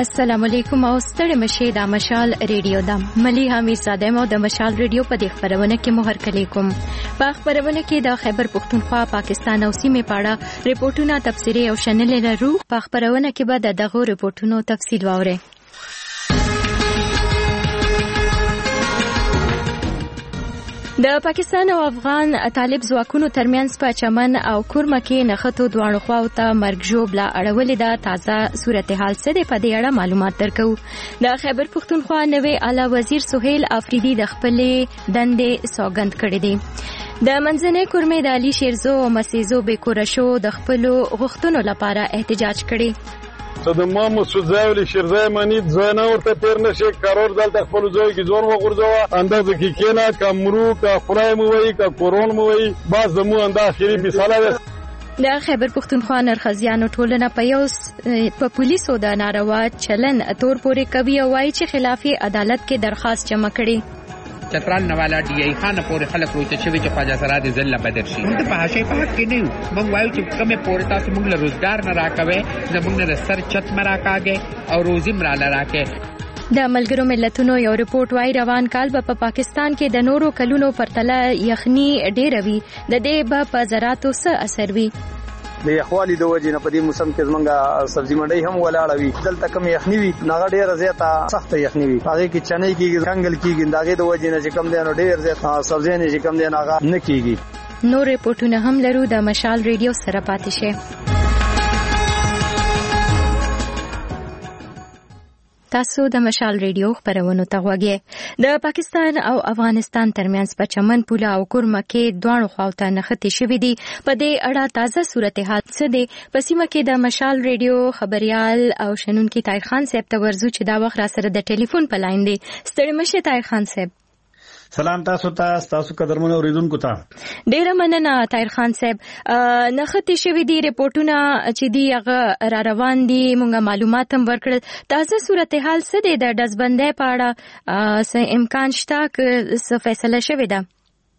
السلام علیکم او ستړي مشه د مشال ریډیو د ملي حمید صادم او د مشال ریډیو په د خبرونه کې مهر کلی کوم په خبرونه کې د خیبر پختونخوا پاکستان او سیمه پاړه ریپورتونه تفسیری او شنل لرو په خبرونه کې به دغه ریپورتونو تفصیل واوري د پاکستان او افغان طالب ځواکونو ترمنځ په چمن او کورمه کې نښتو دوه خواو ته مرګ ژوبله اړولې ده تازه صورتحال څه دی په دې اړه معلومات درکو د خیبر پختونخوا نوی اعلی وزیر سهیل افریدي د خپلې دندې سوګند کړې دي د منځنۍ کورمې د علي شیرزو او مسیزو بیکورشو د خپلو غوښتنو لپاره احتجاج کړي ته د ما مسعود زاولی شیرزای منید زنه ورته پیر نشي قرار دلته خپل ځای کې ځون وغورځوا اندازه کې کینا کمرو کا خدای مو وای کا کورون مو وای باز مو انده اخیری فیصله د خیبر پختونخوا نرخزیانو ټولنه په پولیسو د ناروا چلن تور پورې کوي او وايي چې خلافي عدالت کې درخواست جمع کړي چترال نوالا ډي ای خان پورې خلک روته شوی چې خواجه سراد ذل بدر شي موږ په هاشي په حق کې نه یو موږ وایو چې کومه پورې تاسو موږ له روزګار نه راکوي زموږ نه سر چت مراکاږي او روزي مراله راکې د ملګرو ملتونو یو ریپورت وايي روان کال په پاکستان کې د نورو کلونو پرتله یخني ډېر وي د دې په زراعتو څه اثر وي د یخوالي د وجې نه په دې موسم کې زمونږه سبزی منډي هم ولاړه وي دلته کم یخني وي ناغه ډیره زیاته سخت یخني وي هغه کې چنې کېږي کنګل کېږي داغه د وجې نه چې کم دی نو ډیر زیاته سبزی نه چې کم دی ناغه نه کېږي نور ریپورتونه هم لرو د مشال ریډیو سره پاتې شئ تاسو د مشال ریډیو خبرونو ته غوږی د پاکستان او افغانستان ترمنځ په چمن پوله او کورمه کې دوه خواوته نښتې شوې دي په دې اړه تازه صورتحال څه دی په سیمه کې د مشال ریډیو خبريال او شنونکي طاهر خان صاحب ته ورزو چې دا وخت را سره د ټلیفون په لاین دی ستړي مشه طاهر خان صاحب سلام تاسو قدرمنو اوریدونکو ته ډیره مننه طاهر خان صاحب نښتې شوې دي ریپورتونه چې دی هغه را روان دي مونږه معلومات هم ورکړل تازه صورتحال څه دی د دزبندۍ په اړه څه امکان شته که څه فیصله شوې ده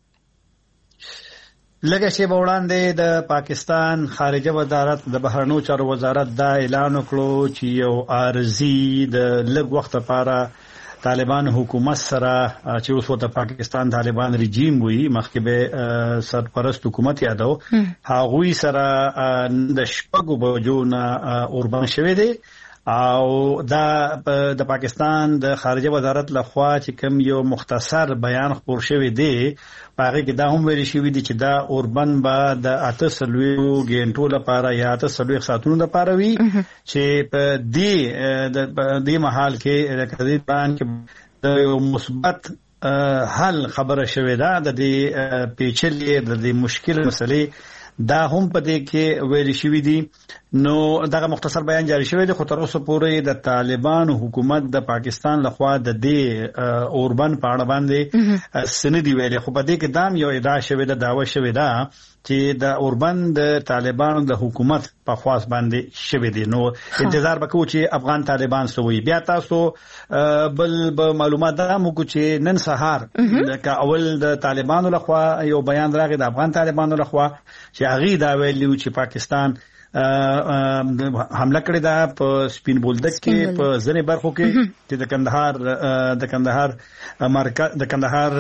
لږه شیبه وړاندې د پاکستان خارجه وزارت د بهرنیو چارو وزارت دا اعلان وکړو چې یو عارضي د لږ وخت لپاره طالبان حکومت سره چې اوس د پاکستان طالبان رژیم وي مخکې به سرپرست حکومت یادو هغوی سره د شپږو بجو نه اوربان شوی دی او دا د پاکستان د خارجه وزارت لخوا چې کوم یو مختصر بیان خپور شوی دی هغه کې دا هم ویل شوی دی چې دا اوربان به د 8 غنټو لپاره یا 8 ساعتونو لپاره وي چې په دې محل کې د کډیبان کې د مثبت حل خبره شوی دا د دې پیچلې د مشکل مسلې دا هم په دې کې ویل شوی دی نو دغه مختصر بیان جاری شوی دی خو تر اوسه پورې د طالبان حکومت د پاکستان لخوا د دې اوربان په اړه باندې سندي ویلي خو په دې کې دام یو ادعا شوی ده داوا شوی ده چې د اوربان د طالبانو د حکومت په خواص باندې شوی دی نو انتظار وکړو چې افغان طالبان سوي بیا تاسو بل معلومات دا موږ چې نن سهار د اول د طالبانو لخوا یو بیان راغی د افغان طالبانو لخوا چې هغه دا ویلي چې پاکستان حمله کړې ده په سپین بولدک کې په ځنې برخو کې چې د کندهار مرکز د کندهار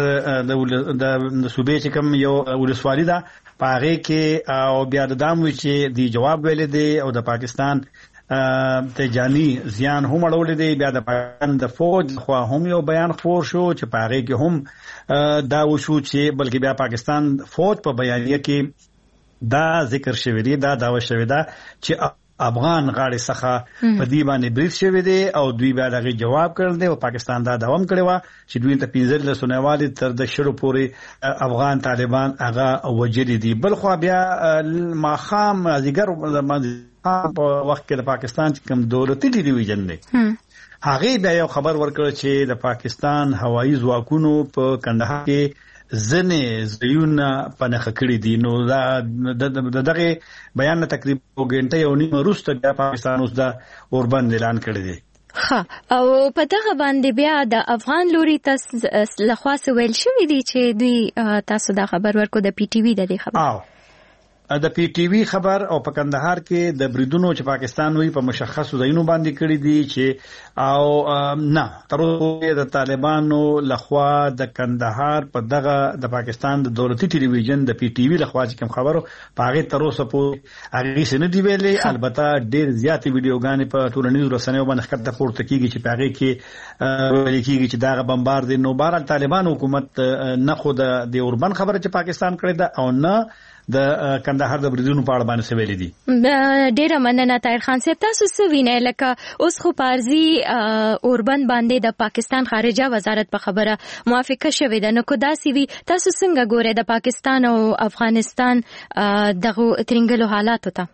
د صوبې چې کوم یو ولسوالي ده په هغه کې او بیا د دام وی چې دی جواب ویل دی او د پاکستان تجانی زیان هم اړول دي بیا د پاکستان د فوج خو هم یو بیان خور شو چې په هغه کې هم دا وشو چې بلکې بیا پاکستان فوج په بیانیه کې دا ذکر شوی دی دا داوا شوی دا چې افغان غاړي څخه په دی باندې بریف شوی دی او دوی بیا دغه جواب کړل دی او پاکستان دا دوام کړی و چې دوی ته 15 لسنوالي تر د شړو پورې افغان طالبان هغه وجری دي بل خو بیا ماخام ازګر په وخت کې د پاکستان کوم دولتي ډیویژن دی هغه بیا یو خبر ورکړ چې د پاکستان هوایي ځواکونو په کندهار کې زنه زيونه پنهخ کړی دي نو دا دغه بیان تقریبا غنټه یو نیمه وروسته بیا پاکستان اوس دا اوربند اعلان کړی دی او په دغه باندې بیا د افغان لوري تاسو لخوا ویل شوی دی چې دوی تاسو دا خبر ورکو د پی ټی وی د خبر د پی ټی وی خبر او په کندهار کې د بریدونو چې پاکستان وی په مشخصو ځایونو باندې کړی دي چې او نه تر اوسه د طالبانو لخوا د کندهار په دغه د پاکستان د دولتي ټلویزیون د پی ټی وی لخوا چې کوم خبرو پاغه تر اوسه په هغه سن دی ویلې البته ډېر زیات ویډیوګانې په ټولنیزو رسنیو باندې ښکته پورته کیږي چې پاغه کې ویل کیږي چې دغه بمبار دي نو بهر طالبان حکومت نه خو د اوربن خبره چې پاکستان کړی دا او نه د کندهار د بریدونو په اړه باندې څه ویلي دي. ډیره مننه طاهر خان صاحب. تاسو څه وینئ لکه اوس خو پارزي اوربند باندې د پاکستان خارجه وزارت په خبره موافقه شوې ده نو کو داسې وي تاسو څنګه ګورئ د پاکستان او افغانستان دغه ترنګلو حالاتو ته؟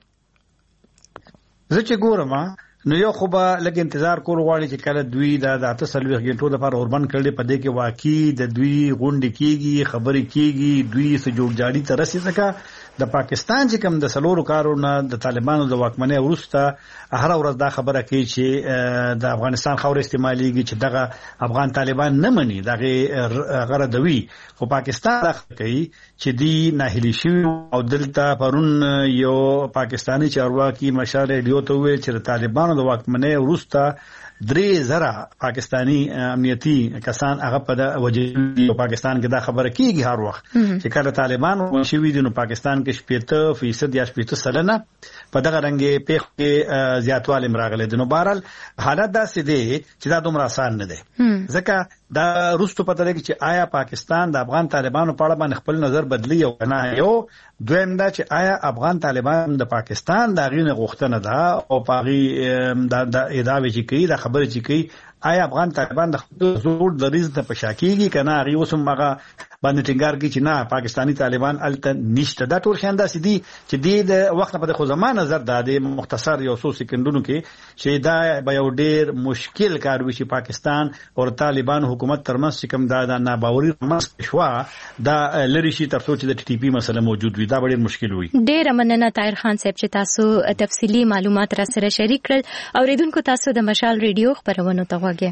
زه چې ګورم نو یو خو به لږ انتظار کول غواړي چې کله دوی د 48 غنټو لپاره اوربند کړي په دې کې واقعي د دوی غونډې کیږي خبرې کیږي دوی څه جوړ جاړي تر رسېږي د پاکستان چې کوم د سلورو کارونه د طالبانو د واکمنۍ وروسته هر ورځ دا خبره کوي چې د افغانستان خاور استعماليږي چې دغه افغان طالبان نه مني دغه غردوي خو پاکستان کوي چې دی ناهیلي شي او دلته پرون یو پاکستانی چارواکي مشال ریډیو ته ویل چې طالبانو د واکمنۍ وروسته 3000 پاکستانی امنیتي کسان هغه په وجه پاکستان کې دا خبره کیږي هر وخت چې کله طالبان شوي دي نو پاکستان کې 70% یا 80% په دغه رنګ پیښه زیاتوالی راغلی دي. نو بهرحال حالت داسې دی چې دا دومره آسان نه دی ځکه دا روستو پته لګي چې آیا پاکستان د افغان طالبانو په اړه باندې خپل نظر بدلی او نه یو دویم دا چې آیا افغان طالبان د پاکستان د غینه غوښتنه ده او پاغي د ادعاوی چې کوي د خبرې چې کوي آیا افغان طالبان د زور د ریز ته پشاکیږي کنه هغه وسم هغه باندې ټینګار کوي چې نه پاکستانی طالبان الته نشته. دا ټول خنده سدي چې د وخت په خو زمانه نظر د مختصر یو څو سکندونو کې چې دا به یو ډیر مشکل کار وي چې پاکستان او طالبان حکومت ترمنځ چې کوم دا ناباوري رمز شوا دا لری شي تر څو چې د ټي پی مسله موجود وي دا ډیر مشکل وي. ډیر مننه طاهر خان صاحب چې تاسو تفصیلی معلومات را سره شریک کړل او ریډونکو تاسو د مشال ریډیو خبرونه ته وګورئ.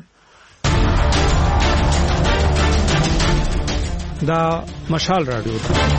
دا مشال رادیو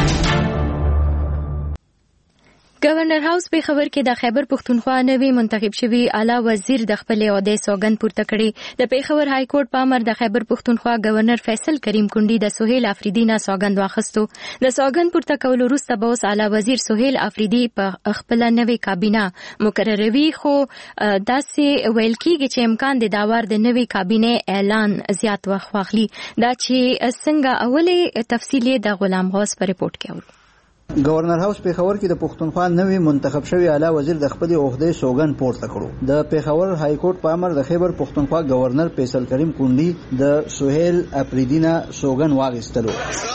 گورنر هاوس په خبر کې د خیبر پختونخوا نوی منتخب شوی اعلی وزیر د خپل عہده سوګند پورته کړي. د پیښور های کورټ په امر د خیبر پختونخوا گورنر فیصل کریم کونډي د سہیل افریدی نه سوګند واخستو. د سوګند پورته کول وروسته به اوس اعلی وزیر سہیل افریدی په خپل نوی کابینه مقرروي خو داسې ویل کیږي چې امکان د داور د نوی کابینه اعلان زیات وخت واخلي. دا چې څنګه اوله تفصیلی د غلام غوث په ریپورت کې اورو. گورنر هاوس پیښور کې د پښتونخوا نوی منتخب شوی اعلی وزیر د خپل عہده سوګند پورته کړو. د پیښور های کورټ په امر د خیبر پښتونخوا گورنر فیصل کریم کونډي د سہیل افریدی نه سوګند واغستلو.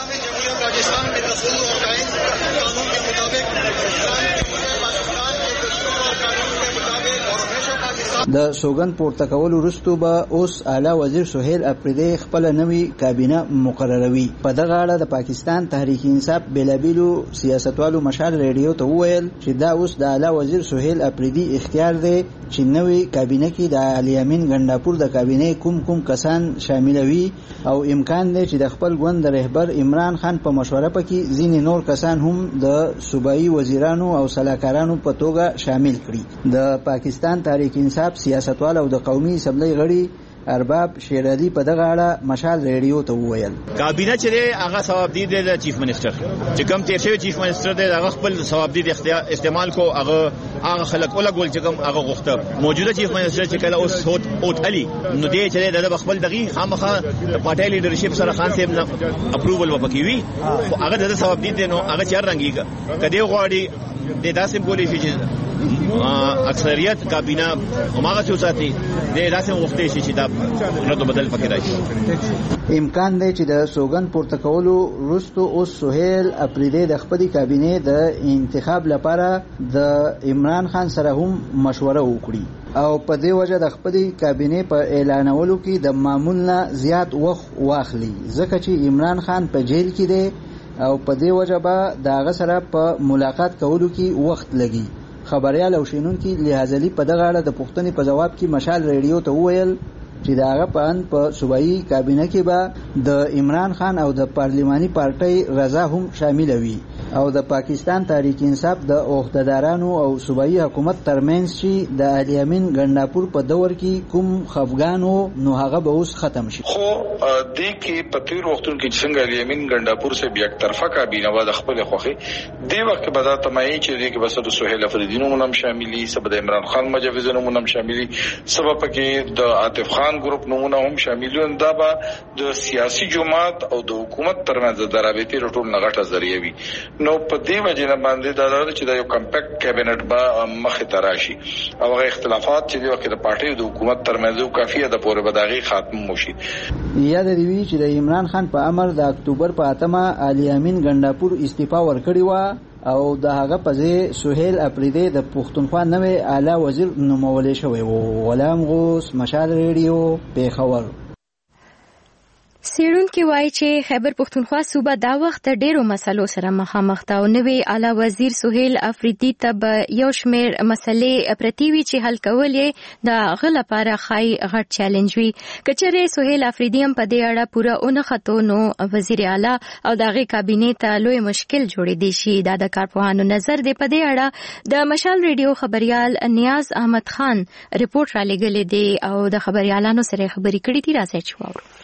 د سوګند پورته کول وروسته به اوس اعلی وزیر سہیل افریدی خپل نوی کابینه مقرروي. په دغه اړه د پاکستان تحریک انصاف بلابیلو سیاستوالو مشال ریډیو ته وویل چې دا اوس د اعلی وزیر سہیل افریدی اختیار دی چې نوی کابینه کې د علي امین ګنداپور د کابینه کوم کسان شاملوي او امکان دی چې د خپل ګوند رهبر عمران خان په مشوره پکې ځینې نور کسان هم د صوبایي وزیرانو او سلاکارانو په توګه شامل کړي. د پاکستان تحریک انصاف سیاستوال او د قومي اسمبلی غړي ارباب شیر علي په دغه اړه مشال ریډیو ته وویل کابینه چې هغه ثوابدی دی چیف منسٹر چې کوم تیر شوی چیف منسٹر دی هغه خپل ثوابدی استعمال کو هغه خلک ولا ګول چې کوم هغه غوښته موجوده چیف منسٹر چې کله اوس اوت علي نو دی چې د خپل دغه خامخه د پارټي لیډرشپ سره خان صاحب نه اپروول وبکوي خو هغه د ثوابدی دی نو هغه چر رنګيږي کدی غواړي د داسې بولی چې اکثریت کابینه هماغه څه ساتي د داسې وخت شي چې دا رد بدل پکې راشي. امکان دی چې د سوګند پورته کولو وروسته اوس سہیل افریدی د خپل کابینه د انتخاب لپاره د عمران خان سره هم مشوره وکړي او په دې وجه د خپل کابینه په اعلانولو کې د معمول نه زیات وخت واخلي ځکه چې عمران خان په جیل کې دی او په دې وجه به دغه سره په ملاقات کولو کې وخت لګي. خبريال او شینونکو لحاظلی په دغه اړه د پښتني په جواب کې مشال ریډیو ته وویل چې داغه په صوبایي کابینه کې به د عمران خان او د پارلماني پارټۍ رضا هم شامل وي او د پاکستان تحریک انصاف د عہدیدارانو او صوبایي حکومت ترمنځ چې د علي امین ګنداپور په دور کې کوم خفګانو نو هغه به اوس ختم شي. خو د کې په تیر وختونو کې څنګه علي امین ګنداپور سه بیا طرفه کابینه و د خپل خوخي د وخت په ذات تمایي چې د کې بس د سہیل افریدی نوم شاملي، سبب د عمران خان مجوز نوم شاملي، سبب کې د عاطف خان ګروپ نومونه هم شاملي. دا به د سیاسي جماعت او د حکومت ترمنځ د رابطې ټول نغټه ذریعہ وي. نو په دې وجه نه باندې دا چې د یو کمپیکټ کابینټ به مخه تراشي او هغه اختلافات چې د وخت د پارټي د حکومت ترمنځ کافیه د پوره بداغي خاتم وشي. یاد دی وی چې د عمران خان په امر د اکتوبر په 8 علي امین ګنداپور استعفا ورکړی و او د هغه په ځای سہیل افریدی د پښتونخوا نوې اعلی وزیر نومول شوی و. غلام غوث، مشال ریډیو، پیښور. سیړونکي وایي چې خیبر پښتونخوا صوبه دا وخت ډیرو مسلو سره مخامخ ده او نوې اعلی وزیر سہیل افریدی ته یو شمیر مسلې پرتی وي چې حل کول یې د غل لپاره خای غټ چیلنج وي. کچره سہیل افریدی هم په دې اړه پوره اونخته نو وزیر اعلی او دغه کابینه ته لوی مشکل جوړې دي شي. دا د کارپوهانو نظر دی. په دې اړه د مشال ریډیو خبريال نیاز احمد خان ریپورت را لګلې دی او د خبريالانو سره خبرې کړې دي. راځي چې واورو.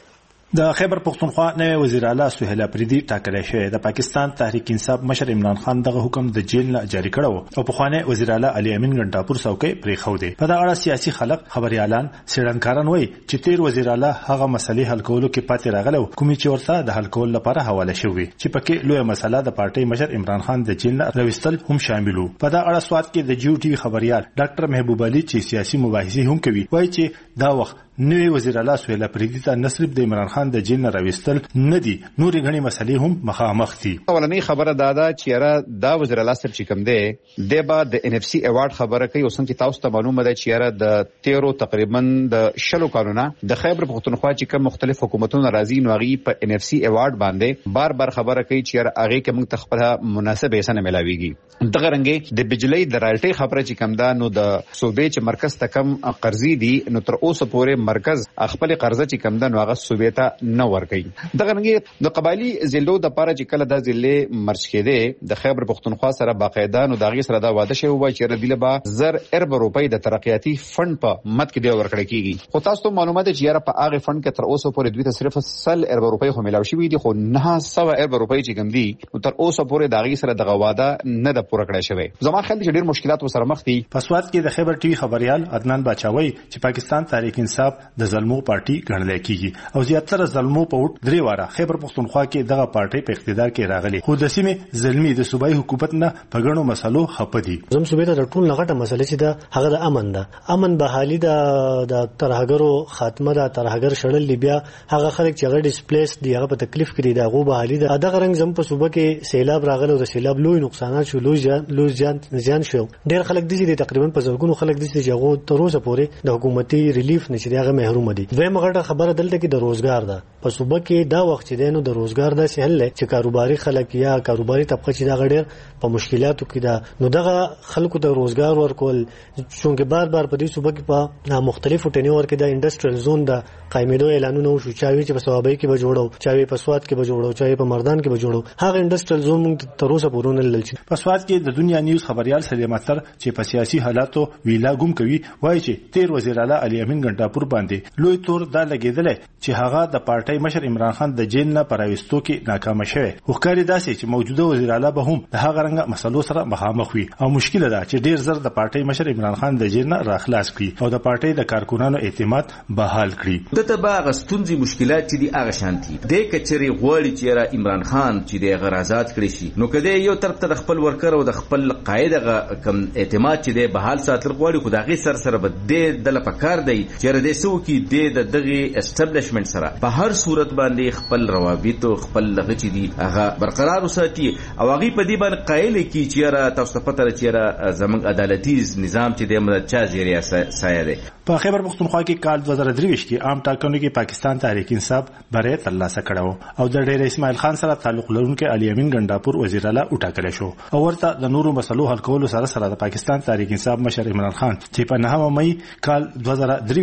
د خیبر پښتونخوا نوې وزیر اعلی سہیل افریدی ټاکل شوی. د پاکستان تحریک انصاف مشر عمران خان دغه حکم د جیل نه جاری کړو او په خوانه وزیر اعلی علي امین ګنداپور څوکۍ پرې خو دی. په دا اړه سیاسي خلک خبريالان سیړنکاران وایي چې تیر وزیر اعلی هغه مسلې حل کولو کې پاتې راغلو کومې چې ورته د حل کول لپاره حواله شوی چې پکې لوی مسله د پارټي مشر عمران خان د جیل نه راوستل هم شامل وو. په دا اړه سواد کې د جیو ټي وي خبريال ډاکټر محبوب علي چې سیاسي مباحثې هم کوي وایي چې دا وخت نوې وزیر اعلی سہیل افریدی ته نصرف د عمران خان د جیل نه راوستل نه دي، نورې غني مسلې هم مخامخ دي. اولنۍ خبره دا چې را دا وزیر اعلی سره چې کوم دی د با د ان اف سی ایوارډ خبره کوي. اوس چې تاسو ته معلومه ده چې را د 13 تقریبا د شلو قانونا د خیبر پښتونخوا چې کوم مختلف حکومتونو راځي نو غي په ان اف سی ایوارډ باندې بار خبره کوي چې هغه کې موږ تخپل مناسب حصہ نه ملاويږي. دغه رنګه د بجلی د رالټي خبره چې کوم دا نو د صوبې چې مرکز ته کم قرضې دي نو تر اوسه پورې مرکز خپل قرضه چې کم ده نو هغه صوبې ته نه ورکړي. دغه رنګه د قبایلی ضلعو د پاره چې کله د ضلع مرج کېده د خیبر پښتونخوا سره باقاعده نو دغه سره دا واده شوی و چې ردیله با 1000 ارب روپۍ د ترقیاتی فند په مد کې دی ورکړی کیږي. خو تاسو ته معلومه ده چې په هغه فند کې تر اوسه پورې دوی ته صرف 100 ارب روپۍ خو ملاوي شوی دي خو 900 ارب روپۍ چې کم دي نو تر اوسه پورې دغه سره دغه واده نه د پوره کړی شوی. زما خیال چې ډیر مشکلات وسره مخ دي. په سواد کې د خیبر ټي وي خبريال عدنان باچاوي چې پاکستان تحریک انصاف د ظلمو پارټي ګڼل کیږي او زیاتره ظلمو په وټ درې واره خیبر پښتونخوا کې دغه پارټي په اقتدار کې راغلي خو د سیمې ظلمي د صوبایي حکومت نه په غنو مسلو خپدي. زم صوبې ته ټول نغټه مسله چې دا هغه د امن ده، امن بحالي د ترهګرو خاتمه ده، ترهګر شړل بیا هغه خلک چې هغه ډیسپلیس دي هغه په تکلیف کې دي غو بحالي ده. دغه رنګ زم په صوبه کې سیلاب راغله او د سیلاب لوی نقصانات شو، لوی زیان شو. ډېر خلک دي چې تقریبا په زرګونو خلک دي چې هغه تر اوسه پورې د حکومتي ریلیف نشي هغه محروم دي. دویمه غټه خبره دلته کې د روزګار ده. په صوبه کې دا وخت دی نو د روزګار د سهل چې کاروباري خلک یا کاروباري طبقه چې دا غډیر په مشکلاتو کې ده نو دغه خلکو ته روزګار ورکول چونګې بار په دې صوبه کې په مختلفو ټینیور کې د انډستریل زون د قائمېدو اعلانونه وشو، چاوي چې په ثوابي کې به جوړو، چاوي په سواد کې به جوړو، چاوي په مردان کې به جوړو. هغه انډستریل زون موږ تر اوسه پورونه للچ. په سواد کې د دنیا نیوز خبريال سلیمان تر چې په سیاسي حالاتو ویلا ګم کوي وایي چې تیر وزیر اعلی علي امین ګنداپور باندې لوی تور دا لګیدل چې هغه د پارټي مشر عمران خان د جیل نه پراوستو کې ناکام شوی. وکړی داسې چې موجوده وزیر اعلی به هم د هغه رنګ مسلو سره مخامخ وي او مشکل ده چې ډیر زر د پارټي مشر عمران خان د جیل نه راخلاص کړي او د پارټي د کارکونانو اعتماد بحال کړي. دته باغ ستونزې مشکلات چې دی هغه شانتي د کچري غوړي چې را عمران خان چې د غرازات کړی شي نو کده یو طرف ته خپل ورکر او د خپل قاعده کم اعتماد چې دی بحال ساتل غوړي خو دغه سره به د لپاره دی چې د سو کې د دغه اسټابلیشمنت سره په هر صورت باندې خپل روابط او خپل لغه چې دی هغه برقرار وساتي او هغه په دې باندې قایل کی چې را تاسو ته پته چې زمنګ عدالتي نظام چې د مدد چا زیری سایه دی. په خیبر پښتونخوا کې کال 2023 کې عام ټاکنو کې پاکستان تحریک انصاف بریت ترلاسه کړو او د ډیر اسماعیل خان سره تعلق لرونکي علي امین ګنداپور وزیر اعلی وټاکل شو او ورته د نورو مسلو حل کولو سره د پاکستان تحریک انصاف مشر عمران خان چې په 9 مې کال 2023 کې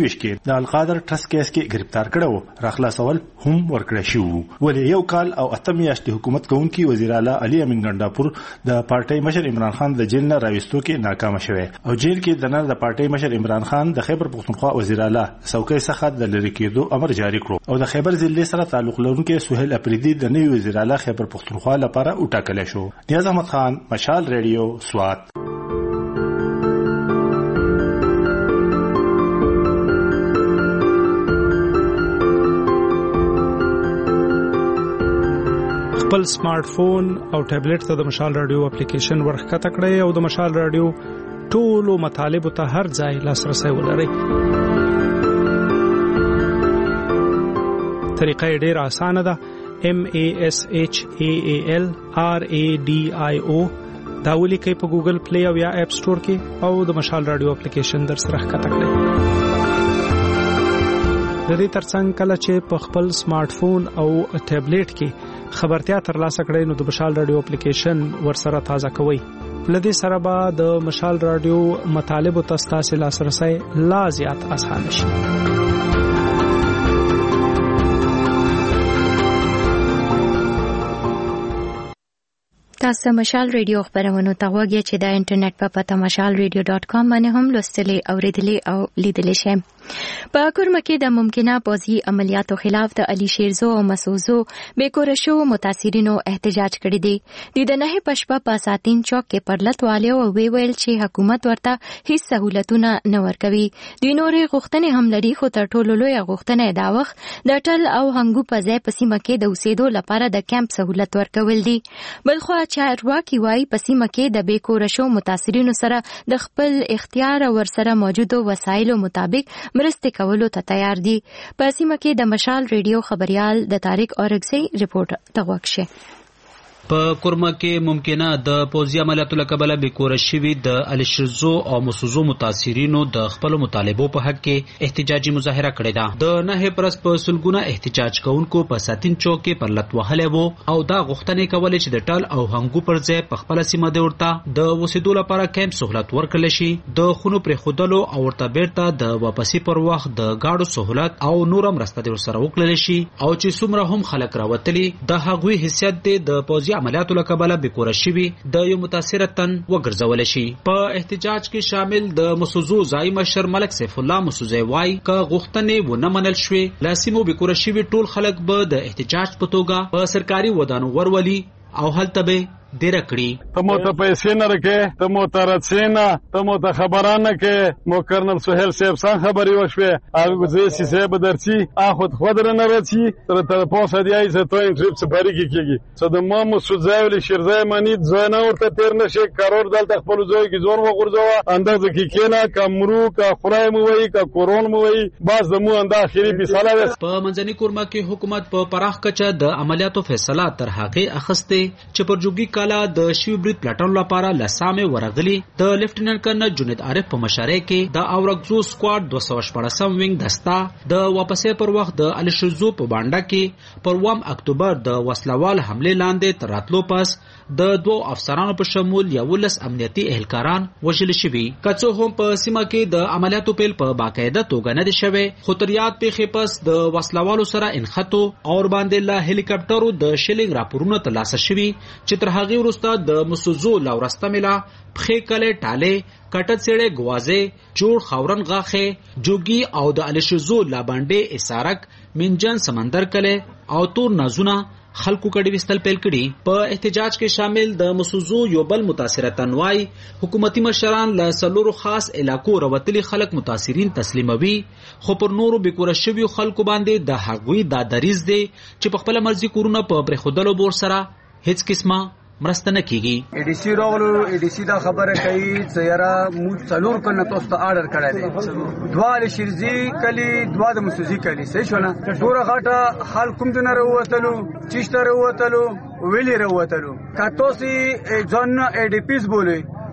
د القادر ټرست کیس کې گرفتار کړو. راخلاصول هم ورکړی شو. ولې یو کال او 8 میاشتې حکومت کوونکی وزیر اعلی علي امین ګنڈاپور د پارټۍ مشر عمران خان د جیل نه راوستو کې ناکام شوی او جیل کې د نن د پارټۍ مشر عمران خان د خیبر پختونخوا وزیر اعلی څوکۍ څخه د لری کېدو امر جاری کړو او د خیبر ضلع سره تعلق لرونکي سہیل اپریدي د نوي وزیر اعلی خیبر پختونخوا لپاره وټاکل شو. نیاز احمد خان، مشال ریډیو، سوات. خپل سمارټ فون او ټابلیټ ته د مشال رادیو اپلیکیشن ورخکته کړئ او د مشال رادیو ټولو مطالبو ته هر ځای لاسرسي ولرئ. طریقه ډېره اسانه ده. MASHAAL RADIO دا ولیکئ په ګوګل پلی او یا اپ سٹور کې او د مشال رادیو اپلیکیشن در سره ښکته کړئ. د دې ترڅنګ کله چې په خپل سمارټ فون او ټابلیټ کې خبرتیا ترلاسه کړئ نو د مشال رادیو اپلیکیشن ورسره تازه کوئ. لدې سره به د مشال رادیو مطالب او تاسو لاسرسي لا زیات اسانه شي. تاسو مشال ریډیو خبرونه تاوګه چې د انټرنیټ په پته mashalradio.com باندې هم لوستلې اوریدلې او لیدلې شئ. په کورمه کې د ممکنه پوځي عملیاتو خلاف د علي شیرزو او مسعودزو بیکوره شو متاثرینو احتجاج کړی دی. د نه پښپا په ساتین چوک کې پرلط والي او ویل چې حکومت ورته هیڅ سہولتونه نه ورکوي. د نورې غوښتنې هم لري خو تر ټولو لوی غوښتنه دا وخت د ټل او هنګو په ځای په سیمه کې د اوسېدو لپاره د کیمپ سہولت ورکول دي. بلخو چارواکي وايي په سیمه کې د بیکوره شو متاثرینو سره د خپل اختیار او ورسره موجودو وسایلو مطابق مرسته کولو ته تیار دي. په سیمه کې د مشال ریډیو خبريال د طارق اورګزی رپورټ تغوښه. په کورمه کې ممکنه د پوځي عملیاتو لکبله بیکوره شوي د علي شیرزو او مسعودزو متاثرینو د خپل مطالبو په حق کې احتجاجي مظاهره کړې ده. د نه پرس په سلګونه احتجاج کوونکو په ساتین چوک کې پرلط وهلې وو او دا غوښتنې کولې چې د ټل او هنګو پر ځای په خپل سیمه د ورته د وسیدو لپاره کیمپ سہولت ورکړل شي. د خونو پر خودلو او ورته بیرته د واپسی پر وخت د گاډو سہولت او نور مرسته د سره وکړل شي او چې څومره هم خلک راوتلي د هغوی حیثیت د پوځي عملیاتو لکبله بیکوره شوي د یو متاثره تن وګرځول شي. په احتجاج کې شامل د مسعودزو ځای مشر ملک سیف الله مسعودزی وايي که غوښتنې ونه منل شوې لاسمو بیکوره شوي ټول خلک به د احتجاج په توګه په سرکاري ودانو ورولي او هلته به ډیر کړی. ته مو ته پیسې نه رکې، ته مو ته راتسینا، ته مو ته خبرانه کې مو کرنل سہیل صاحب څنګه خبري وشوه هغه زه سي صاحب درسي اخد خودره نه راتسي تر پوسه دی ایسه تو ټریپ سپاری کیږي څه د ما مسعودزی ولې شیرزای مانی ځنه ورته تیر نشي کارور دلته خپل ځای کې ځون وغورځوا اندازه کې کینا کمرو کا خړای مو وای کا کورون مو وای باز مو انده اخیری فیصله په منځني کورما کې حکومت په پراخ کچه د عملیاتو فیصله تر هغه اخسته چې پر جوګي د شیو برید پلاټون لپاره لسامه ورغلي. د لیفټیننټ کرنل جنید عارف په مشرۍ کې د اورګزو سکواډ 214 وینګ دستا د واپسې پر وخت د علي شیرزو په بانډا کې پر 1 اکتوبر د وسلوال حمله لاندې تر راتلو پس د دوه افسرانو په شمول 11 امنیتي اهلکاران وژل شوي. کڅو هم په سیمه کې د عملیاتو پیل په باقاعده توګه نه دي شوی. خطریات پیښې پس د وسلوالو سره انخطو اور باندې له هلیکاپټرو د شیلینګ راپورونه ترلاسه شوي چې تر هغه وروسته د مسعودزو لاورسته ملا پخې کله ټاله کټت سړې غوازه جوړ خاورن غاخه جوګي او د علي شیرزو لا باندې اسارک منجن سمندر کله او تور نازونه خلکو کډی وستل پیل کړي. په احتجاج کې شامل د مسعودزو یو بل متاثره تنوای حکومتي مشران له سلورو خاص علاقو روتلي خلک متاثرین تسلیموي خو پر نورو بیکوره شوی خلکو باندې د حقوی د دریز دی چې په خپل مرزي کورونه په برخودلو بور سره هیڅ قسمه مرسته نه کیږي. اډیسی راغلو اډیسی دا خبره کوي چې یاره مو څلور کنه تاسو ته آرډر کړی دی دواله شیرزي کلی دوا د مسعودزي کلی صحیح شو نه ډوره غاټه حال کوم دنه وروتلو چشته وروتلو ویلی وروتلو کاتوسی ځان اډیپیس بوله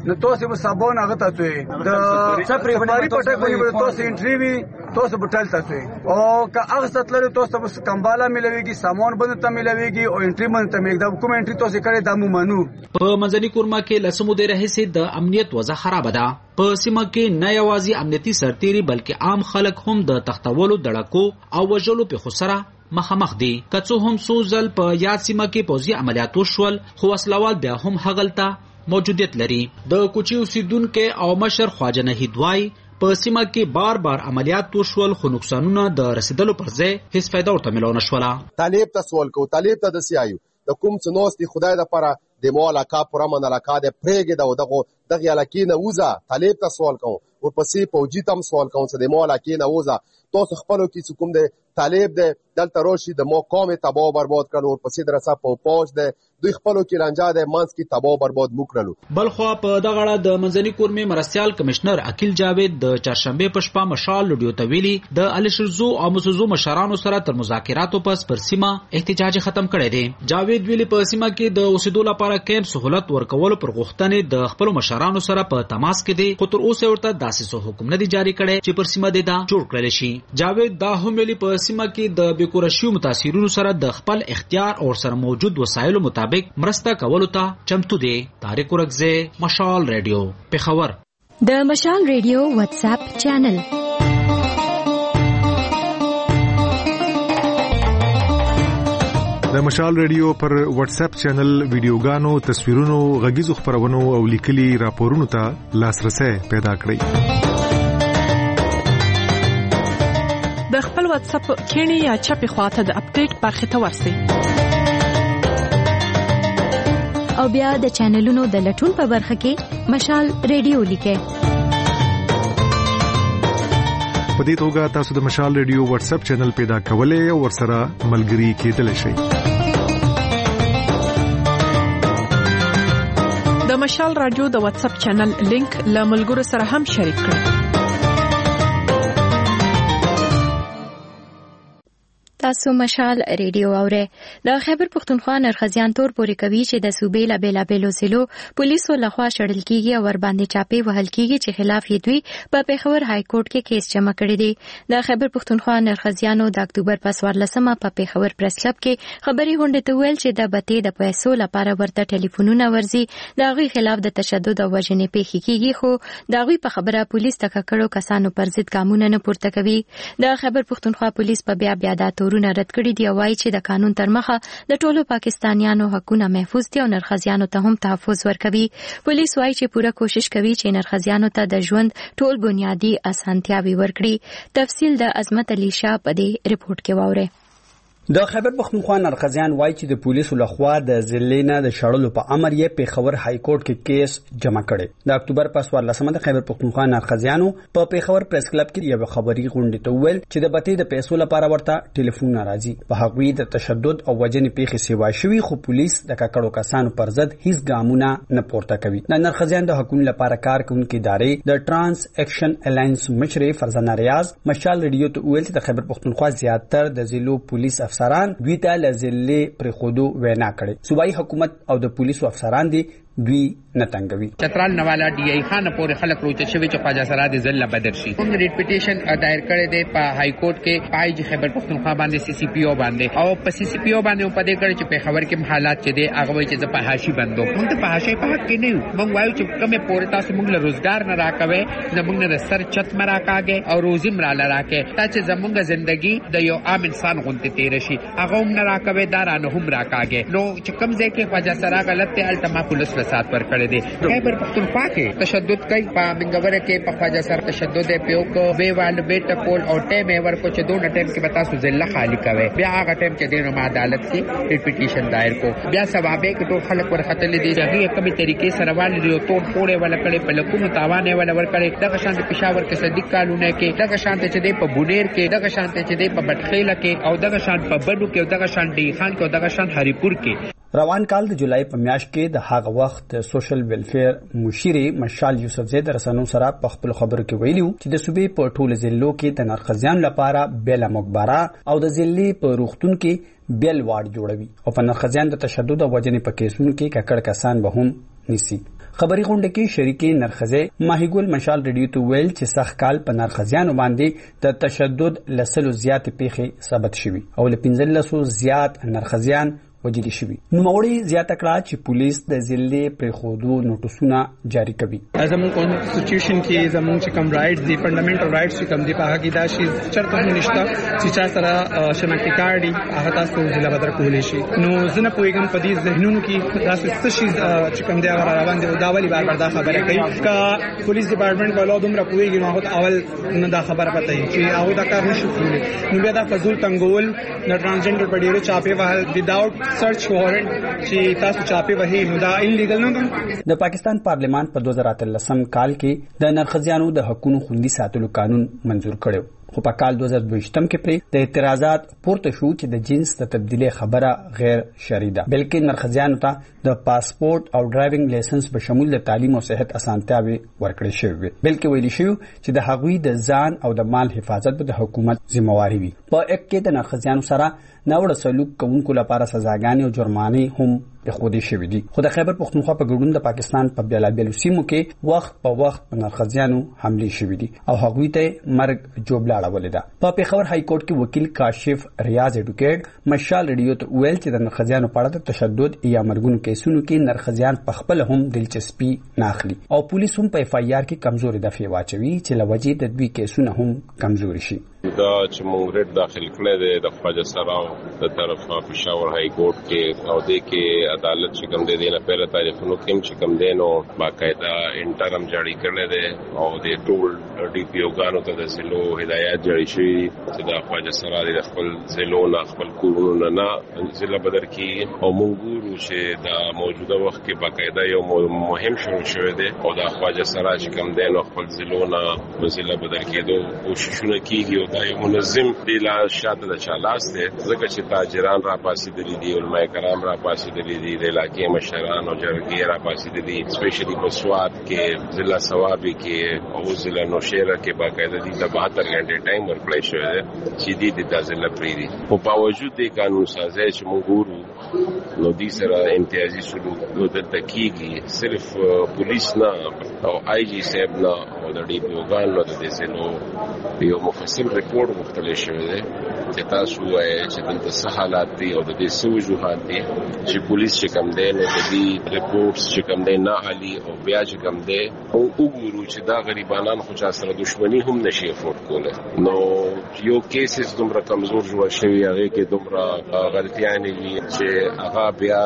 نو تاسو به صابون هغه تاسو د سفری پټه باندې تاسو انټری وی تاسو بټل تاسو او که هغه ستلره تاسو به کمبالا ملويږي سامان باندې ته ملويږي او انټری باندې ته مګدا کوم انټری تاسو کړی د مومنو. په منځني کورما کې لسمو د رهسي د امنیت وضع خراب ده. په سیمه کې نه یوازې امنیتي سرتيري بلکې عام خلک هم د تختولو دړکو او وژلو په خسره مخامخ دي. کڅو هم سوزل په یاد سیمه کې پوزي عملیات وشول خو وسلوال بیا هم هغلتا موجودیت لري. د کوچي اوسیدونکو او مشر خواجه نهید وای په سیمه کې بار بار عملیات وشول خو نقصانونه د رسیدلو پر ځای هیڅ فائدہ ورته ملونه شوله. طالب ته سوال کو طالب ته د سیایو د کوم څنوستي خدای د پره د مولا کا پرمن علاقه د پرېګ دغه علاقې نه وزه طالب ته سوال کوم ورپسې پوجي تم سوال کوم چې د مولا کې نه وزه تاسو خپلو کې کوم د طالب د دلته راشي د مو قوم تباہ برباد کړو ورپسې درڅه په پوج د دوی خپلو کې لنجا د مانس کې تباہ برباد وکړلو. بلخو په دغه اړه د منځني کورمې مرستيال کمشنر عقیل جاوید د چهارشنبه په شپه مشال لډیو تویلی د الشرزو او مسوزو مشرانو سره تر مذاکراتو پس پر سیمه احتجاج ختم کړی دی. جاوید ویلي په سیمه کې د اوسېدو لپاره کیمپ سہولت ورکول پر غوښتنې د خپل مشرانو سره په تماس کې دي خو تر اوسه ورته داسې حکم نه دی جاری کړی چې پر سیمه دا جوړ کړل شي. جاوید دا هم ویلي په سیمه کې د بیکورشیو متاثرینو سره د خپل اختیار او سره موجود وسایلو مطابق مرسته کولو ته چمتو دی. طارق ورکزه، مشال ریډیو، پېښور. د مشال ریډیو واتس اپ چینل د مشال ریډیو پر واتس اپ چینل ویډیوګانو، تصویرونو، غږیزو خبرونو او لیکلي راپورونو ته لاسرسي پیدا کړئ. د خپل واتس اپ کینی یا چپی خواته د اپډیټ برخه ته ورسئ او بیا د چینلونو د لټون په برخه کې مشال ریډیو لیکئ. په دې توګه تاسو د مشال ریډیو واتس اپ چینل پیدا کولای او ورسره ملګري کېدلی شئ. د مشال رادیو د واتس اپ چینل لینک له ملګرو سره هم شریک کړئ. تاسو مشال ریډیو اوره. د خیبر پختونخوا نرخزیان تور پورې کوي چې د صوبې لا بیلا بیلو سلو پولیسو لخوا شړل کیږي او ور باندې چاپې وهل کیږي چې خلاف یې دوی په پیښور های کورټ کې کیس جمع کړی دی. د خیبر پختونخوا نرخزیانو د اکتوبر په 14مه په پیښور پریس کلب کې خبري غونډه ته ویل چې د بته د پیسو لپاره ورته ټلیفونونه ورزي د غوي خلاف د تشدد او وژنې پیښې کیږي خو د غوي په خبره پولیس تککړو کسانو پر ضد ګامونه نه پورته کوي. د خیبر پختونخوا پولیس په بیا دا رونه رد کړی دی او وايي چې د قانون تر مخه د ټولو پاکستانیانو حقونه محفوظ دي او نرخزیانو ته هم تحفظ ورکوي. پولیس وايي چې پوره کوشش کوي چې نرخزیانو ته د ژوند ټول بنیادی اسانتیاوي ورکړي. تفصیل د عظمت علي شاه په دې ریپورت کې واوري. د خیبر پختونخوا نرخزیان وایي چې د پولیسو لخوا د ذلینا د شړلو په امر یې پیښور های کورټ کې کیس جمع کړي. د اکتوبر په 14مه د خیبر پختونخوا نرخزیانو په پیښور پریس کلب کې یو خبري غونډه ته ویل چې د بته د پیسو لپاره ورته ټلیفون ناراضي په هغوی د تشدد او وژنې پیښې سیوا شوی خو پولیس د ککړو کسانو پر ضد هیڅ ګامونه نه پورته کوي. د نرخزیان د حقوقو لپاره کار کوونکي ادارې د ترانس اکشن الاینس مشري فرزانه ریاض مشال ریډیو ته ویل چې د خیبر پختونخوا زیاتره د ضلعو پولیس افسران دوی ته لزلې پر خودو وینا کړي. صوبایي حکومت او د پولیسو افسران دي دوی نه تنګوي. چترال نوالا ډي ای خان پورې خلک روچ شوی چې خواجه سراد ضلع بدر شي. کوم ریټ پټیشن دایر کړی دی په های کورټ کې پای چې خیبر پختونخوا باندې سی سی پی او باندې او په سی سی پی او باندې په دې کړی چې په خبر کې حالات چې دی هغه وایي چې په حاشي بندو. موږ ته په حاشي پاک کې نه یو. موږ وایو چې کومه پورې تاسو موږ له روزګار نه راکوي زموږ نه سر چت مرا کاږي او روزي مرا لراکه تا چې زموږ ژوندۍ د یو عام انسان غونډه تیر شي هغه هم نه راکوي دارانه هم راکاږي. نو چې کوم ځای کې خواجه سرا غلط ته التما پولیس وسات پر کړی دی. خیبر پختونخوا کې تشدد کوي په منګوره کې په خواجه سر تشدد پیو کو بیوال بیت کول او ټیم ایور کو چې دوه ټیم کې بتا سو ضلع خالی کوي بیا هغه ټیم کې دینو ما عدالت کې ریټ پټیشن دایر کو بیا ثوابه کې ټول خلک ورختل دي هغه کومي طریقې سره والي دی ټول پوره ولا کړي په لکونو تاوانې ولا ور کړي دغه شان د پېښور کې صدیق قانون کې دغه شان چې دی په بونیر کې دغه شان چې دی په بټخیله کې او دغه شان په بډو کې او دغه شان ډی خان کې او دغه شان هریپور کې. روان کال د جولای په میاشت کې د هغه وخت سوشل ویلفیر مشیر مشال یوسف زید رسنو سره په خپل خبرو کې ویلو چې د صوبې په ټولو ضلعو کې د نرخزیان لپاره بیل مقبره او د ضلع په روغتون کې بیل وارډ جوړوي او په نرخزیان د تشدد او وژنې په کیسونو کې ککړ کسان به هم نسی. خبري غونډه کې شریکي نرخزه ماهیګل مشال ریډیو ته ویل چې سخت کال په نرخزیانو باندې د تشدد لسلو زیات پیښې ثبت شوي او ل 15 زیات نرخزیان وجدي شوي. نوموړي زیاته کړه چې پولیس د ضلع پرېښودو نوټسونه جاری کوي. زموږ کانسټیټیوشن کې زموږ چې کوم رائټس دي فنډامنټل رائټس چې کوم دي په هغه کې دا شی چرته نشته چې چا سره شناختی کارت هغه تاسو ضلع بدر کولای شي. نو زنه پویګم په دې ذهنونو کې دا څه شی چې کوم دی هغه روان دي او دا ولی بار دا خبره کوي چې پولیس ډپارټمنټ والو دومره پویګي نو هغه اول نه دا خبره پته چې هغه دا کار نشي کولی. نو بیا دا فزول تنګول د ترانسجنډر په ډیرو چاپې وهل وداوت سرچ وارنټ چې تاسو چاپې وهي نو دا انلیګل نه ده. د پاکستان پارلیمان په 2013 کال کې د نرخزیانو د حقوقو خوندي ساتلو قانون منزور کړو خو په کال 2022 کې پرې د اعتراضات پورته شو چې د جنس د تبدیلی خبره غیر شرعي ده بلکې نرخزیانو ته د پاسپورت او ډرایوینګ لایسنس په شمول د تعلیم او صحت اسانتیاوي ورکړل شوې بلکې ویل شوی چې د هغوی د ځان او د مال حفاظت به د حکومت ذمہواری وي. په اک کې د نرخزیانو سره ناوړه سلوک کوونکو لپاره سزاګانې او جرمانې هم اخودي شوې دي. خو د خیبر پختونخوا په ګډون د پاکستان په بیلابیلو سیمو کې وخت په وخت په نرخزیانو حمله شوې دي او هغوی ته مرګ جوړه اړولې ده. په پیښور های کورټ کې وکیل کاشف ریاض اډوکیټ مشال ریډیو ته ویل چې د نرخزیانو په اړه د تشدد یا مرګونو کیسونو کې نرخزیان په خپل هم دلچسپي نه اخلي او پولیس هم په اف آی آر کې کمزوري دفعه واچوي چې لوجې د دوی کیسونه هم کمزوري شي. دا چې مونږ ریټ داخل کړی دی د خواجه سراو د طرفه پېښور های کورټ کې او د کې عدالت چې کوم دی نه پیله تاریخونو کې چې کوم دی نو باقاعده انټرم جاری کړی دی او د ټول ډي پی او غانو ته د ضلعو هدایت جاری شوی چې د خواجه سرا د خپل ضلعو نه خپل کورونو نه ضلع بدر کې او مونږ ګورو چې د موجوده وخت کې باقاعده یو مهم شروع شوی دی او د خواجه سرا چې کوم دی نو خپل ضلعو نه ضلع بدر کېدو کوششونه کیږي دا یو منظم دی لا شاته د چالاس دی ځکه چې تاجران را پاسېدلي دي علماء کرام را پاسېدلي دي د علاقې مشران او جرګې را پاسېدلي دي سپیشلی په سوات کې ضلع ثوابي کې او ضلع نوشهره کې باقاعده دي 72 غنټې ټایم ورکړی شوی دی چې دې د ضلع پریدي په باوجود د قانون سازي چې موږ ګورو نو دې سره امتیازي سلوک دلته کیږي صرف پولیس نه او آی جی صاحب نه او د ډي پی او ګان نه د دې یو مفصل ریپورت مختلف شوی دی چې تاسو وایي چې دلته څه حالات دي او د دې څه وجوهات دي چې پولیس چې کوم دی نو د دې ریپورټس چې کوم دی نه علي او بیا چې کوم دی او وګورو چې دا غریبانان خو چا سره دښمنی هم نشي افورد کولی نو یو کیسز دومره کمزور جوړ شوي هغې کې دومره غلطیانې وي چې هغه بیا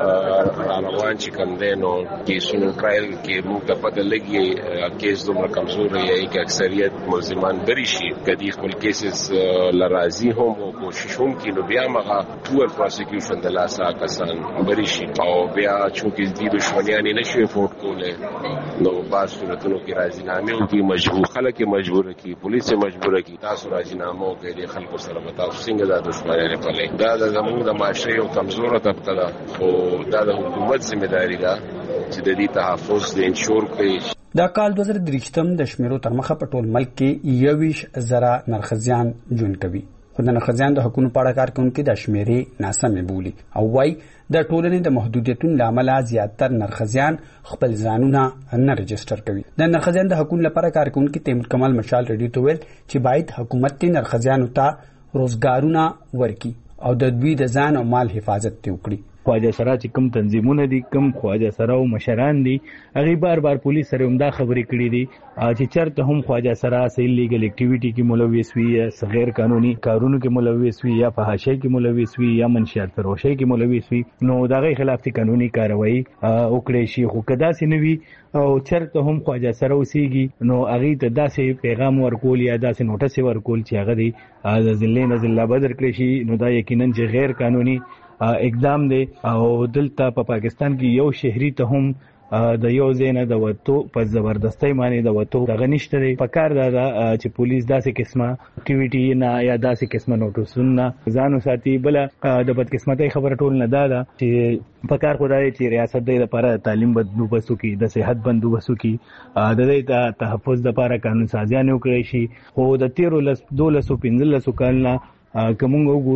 روان چې کوم دی نو کیسونو ټرایل کې موږ ته پته لګي کیس دومره کمزور دی چې اکثریت ملزمان بری شي کدي خپل کیسز لرازي هم او کوشش هم کې نو بیا مغه ټول پروسیکیوشن د لاسه کسان بری شي او بیا چې دې دښمنیان نشي افورد کولی نو بعض صورتونو کې راځينامه او کې مجبور خلک مجبور کی پولیس مجبور کی تاسو راځينامه او کې خلکو سره تاسو څنګه د دښمنانو په لای دا زموږ د معاشري او کمزوره طبقه ده او دا د حکومت ځمېداري ده چې د دې تحفظ د انشور کوي. دا کال 2023 د شمیرو تر مخه په ټول ملک کې 21,000 نرخزیان جون کوي خو د نرخزیان د حقوقو په اړه کار کوونکي د شمیرې ناسمې بولي او وايي د ټولنې د محدودیتونو لامل زیاتره نرخزیان خپل ځانونه نه ريجستره کوي. د نرخزیان د حقوقو لپاره کار کوونکي تیمور کمال مشال ریډیو ته ویل چې باید حکومت ته نرخزیانو ته روزګارونه ورکړي او د دوی د ځان او مال حفاظت وکړي. خواجه سرا چې کوم تنظیمونه دي کوم خواجه سرا او مشران دي هغه بار پولیس سره همدا خبرې کړې دي چې چرته هم خواجه سرا سه لیګل اکټیویټي کې ملوث وي یا غیر قانوني کارونو کې ملوث وي یا فحاشۍ کې ملوث وي یا منشیات فروشۍ کې ملوث وي نو دغه خلاف قانوني کاروایی وکړي شي خو کدا سي نه وي او چرته هم خواجه سرا اوسېږي نو هغه ته داسې پیغام ورکول یا داسې نوټس ورکول چې هغه دی د ضلع نه ضلع بدر کړی شي نو دا یقینا چې غیر قانوني اقدام دی او دلته په پاکستان کې یو شهري ته هم د یو ځای نه د وتو په زبردستۍ باندې د وتو دغه نشته دی په کار دا چې پولیس داسې قسمه اکټیویټي نه یا داسې قسمه نوټسونه ځانو ساتي بل د بدقسمتۍ خبره ټول نه ده چې په کار خدای چې ریاست د لپاره تعلیم بندوبست وکړي د صحت بندوبست وکړي د دې د تحفظ لپاره قانون سازیانه وکړي شي خو د 13 12 15 کال نه کومو وګورو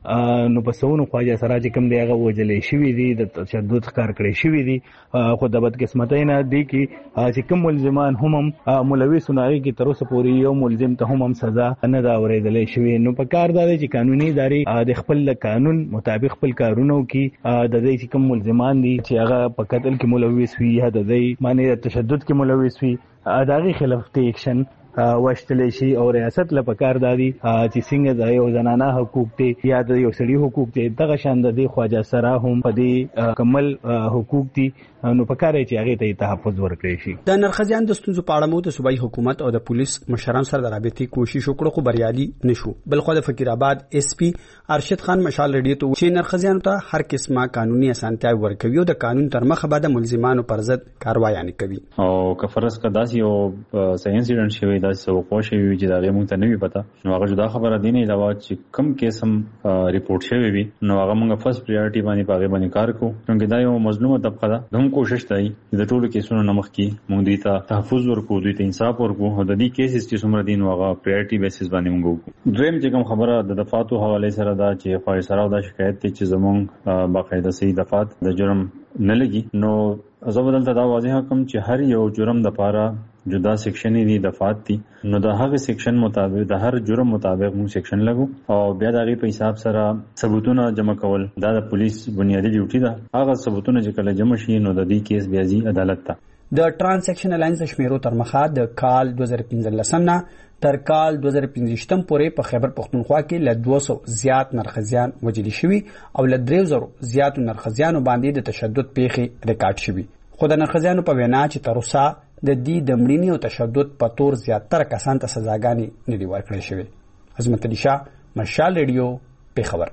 نو په سونو خواجه سره چې کوم دی هغه وجلې شوی دی د تشدد ښکار کړی شوی دی خو د بدقسمتۍ نه دی کې چې کوم ملزمان هم مولوي سناغي کې تر اوسه پورې یو ملزم ته هم سزا نه دا اورېدلې شوی. نو په کار دا دی چې قانوني ادارې د خپل قانون مطابق خپل کارونه کې د دې چې کوم ملزمان دي چې هغه په قتل کې ملوث وي یا د دې معنی تشدد کې ملوث وي دغه خلاف ته اکشن وشتلی شي او ریاست له پکار دادي چې څنګه د یو زنانه حقوق دي یا د یو سړي حقوق دي دغه شان د خواجه سره هم په دې کمل حقوق دي نو پکاره چې هغه ته تحفظ ورکړي شي. د نرخزیان د ستونزو په اړه مو د صوبایي حکومت او د پولیس مشران سره د رابطې کوشش وکړو خو بریالي نشو. بلخو د فقیر آباد اس پی ارشد خان مشال رډیو ته چې نرخزیان ته هر قسمه قانوني اسانتیا ورکوي او د قانون تر مخه به د ملزمانو پر ضد کاروایی نه کوي. او کفرس کداسي او ساينسيډنټ شوی دا څه وقوع شوی چې دا موږ ته نه وی پتا نو هغه جدا خبره دی نه دا چې کم کیس هم ریپورت شوی وي نو هغه موږ فرست پریورټي باندې پاګه باندې کار کوو څنګه دا یو مظلومه طبقه ده هم کوشش کوي د ټولو کیسونو نمخ کې موږ دوی ته تحفظ ورکو دوی ته انصاف ورکو او د دې کیسز چې څومره دین هغه پریورټي بیسس باندې موږ دریم چې کوم خبره د دفعاتو حواله سره دا چې خواهش سره دا شکایت ته چې زموږ باقاعده صحیح دفعات د جرم نه لګي نو زه بدلته دا واضح کوم چې هر یو جرم د پاره جدا سیکشن دي دفعات دي نو د هغه سیکشن مطابق د هر جرم مطابق موږ سیکشن لګو او بیا د هغه په حساب سره ثبوتونه جمع کول دا د پولیس بنیادی ډیوټي ده هغه ثبوتونه چې کله جمع شي نو د دې کیس بیا ځي عدالت ته. د ټرانزیکشن الاینس شمیرو تر مخه د کال 2015 نه تر کال 2015 پورې په خیبر پختونخوا کې ل 200 زیات نرخزیان وجلی شوی او ل 3000 زیات نرخزیانو باندې د تشدد پیښې ریکارډ شوی. خو د نرخزیانو په وینا چې تر اوسه د دې د مړینې او تشدد په تور زیاتره کسان ته سزاګانې نه دي ورکړل شوې. عظمت علي شاه مشال ریډیو پیښور.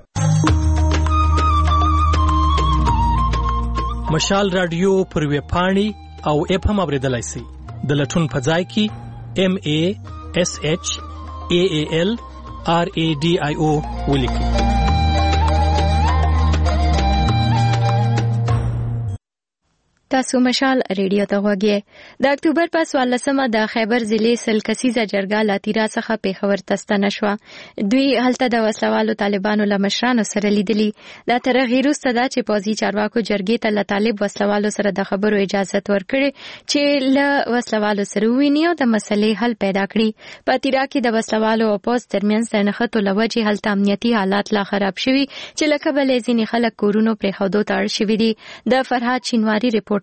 مشال رادیو پر ویب پاڼې او اپ هم اوریدلای شئ. د لټون په ځای کې MASHALRADIO ولیکئ. تاسو مشال ریډیو ته غوږی د اکتوبر په 14مه د خیبر ضلع سلکسیزه جرګه لاتیرا څخه پیښور ته ستنه شوه. دوی هلته د وسلوالو طالبانو له مشرانو سره لیدلي. دا تر هغې وروسته ده چې پوځي چارواکو جرګې ته له طالب وسلوالو سره د خبرو اجازت ورکړي چې له وسلوالو سره وویني او د مسلې حل پیدا کړي. په تیرا کې د وسلوالو او پوځ ترمنځ د نښتو له وجې هلته امنیتي حالات لا خراب شوي چې له کبله ځینې خلک کورونو پرېښودو ته اړ شوي دي. د فرهاد شینواري ریپورټ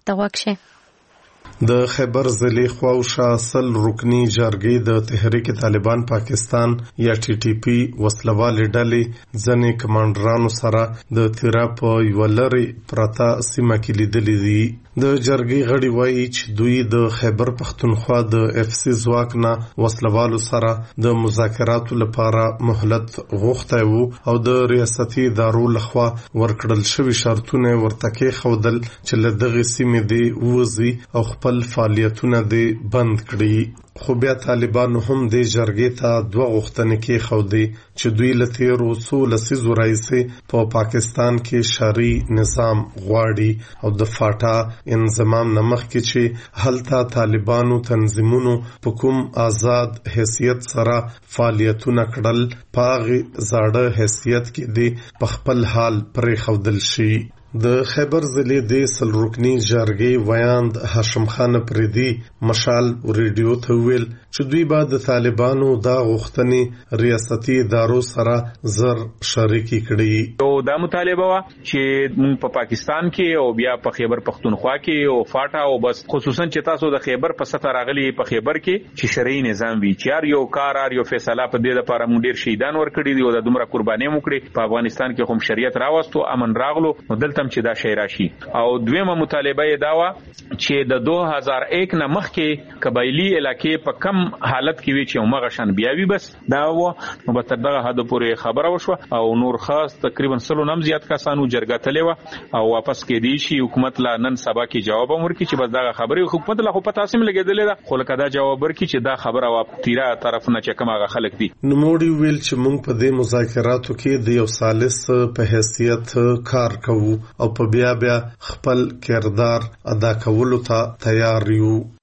د خیبر ضلع خواوشا اصل رکنی جرګې د تحریک طالبان پاکستان یا ټي ټي پی وسلوالې ډلې ځنې کمانډرانو سره د تیرا په یو لري پرتا سیمه کې لیدلې دي. د جرګې غړي وایي چې دوی د خیبر پختونخوا د اف سي ځواک نه وسلوالو سره د مذاکراتو لپاره مهلت غوښتی وو او د ریاستي ادارو لخوا ورکړل شوي شرطونه ورته کېښودل چې له دغې سیمې دې ووځي او خپل فعالیتونه دې بند کړي. خو بیا طالبانو هم د جرګې ته دوه غوښتنې کېښودې چې دوی له تېرو څو لسیزو راهیسې په پاکستان کې شرعي نظام غواړي او د فاټا انضمام نه مخکې چې هلته طالبانو تنظیمونو په کوم آزاد حیثیت سره فعالیتونه کړل په هغې زاړه حیثیت کې دې په خپل حال پرېښودل شي. د خیبر ضلع د سلرکنی جرګې ویاند هاشم خان پریدي مشال ریډیو ته ویل چې دوی به د طالبانو دا غوښتنې ریاستي ادارو سره زر شریکي کړي. او دا مطالبه وا چې موږ په پاکستان کې او بیا په خیبر پختونخوا کې او فاټا او بس خصوصا چې تاسو د خیبر په سطح راغلي په خیبر کې چې شرعي نظام وي چې یو کار یو فیصله په دې لپاره موږ ډیر شهیدان ورکړي دي او د دومره قرباني وکړي. په افغانستان کې هم شریعت راوستو امن راغلو نو دلته چې دا شی راشي. او دویمه مطالبه یې دا و چې د 2001 نه مخکې قبایلی علاقې په کم حالت کې وي چې هغه شان بیاوي بس دا و نو به تر دغه حد پورې خبره وشوه او نور خاص تقریبا 100 نم زیات کسانو جرګه تلې و او واپس کې دی شي حکومت لا نن سبا کې جواب ورکړي چې بس دغه خبره حکومت لا خو په تاسو لګیدلې ده خو لکه دا جواب ورکړي چې دا خبره وا تیرا طرف نه چې کوم هغه خلک دي. نو موږ ویل چې موږ په دې مذاکراتو کې د یو ثالث په حیثیت کار کوو او په بیا خپل کردار ادا کولو ته تیار یو.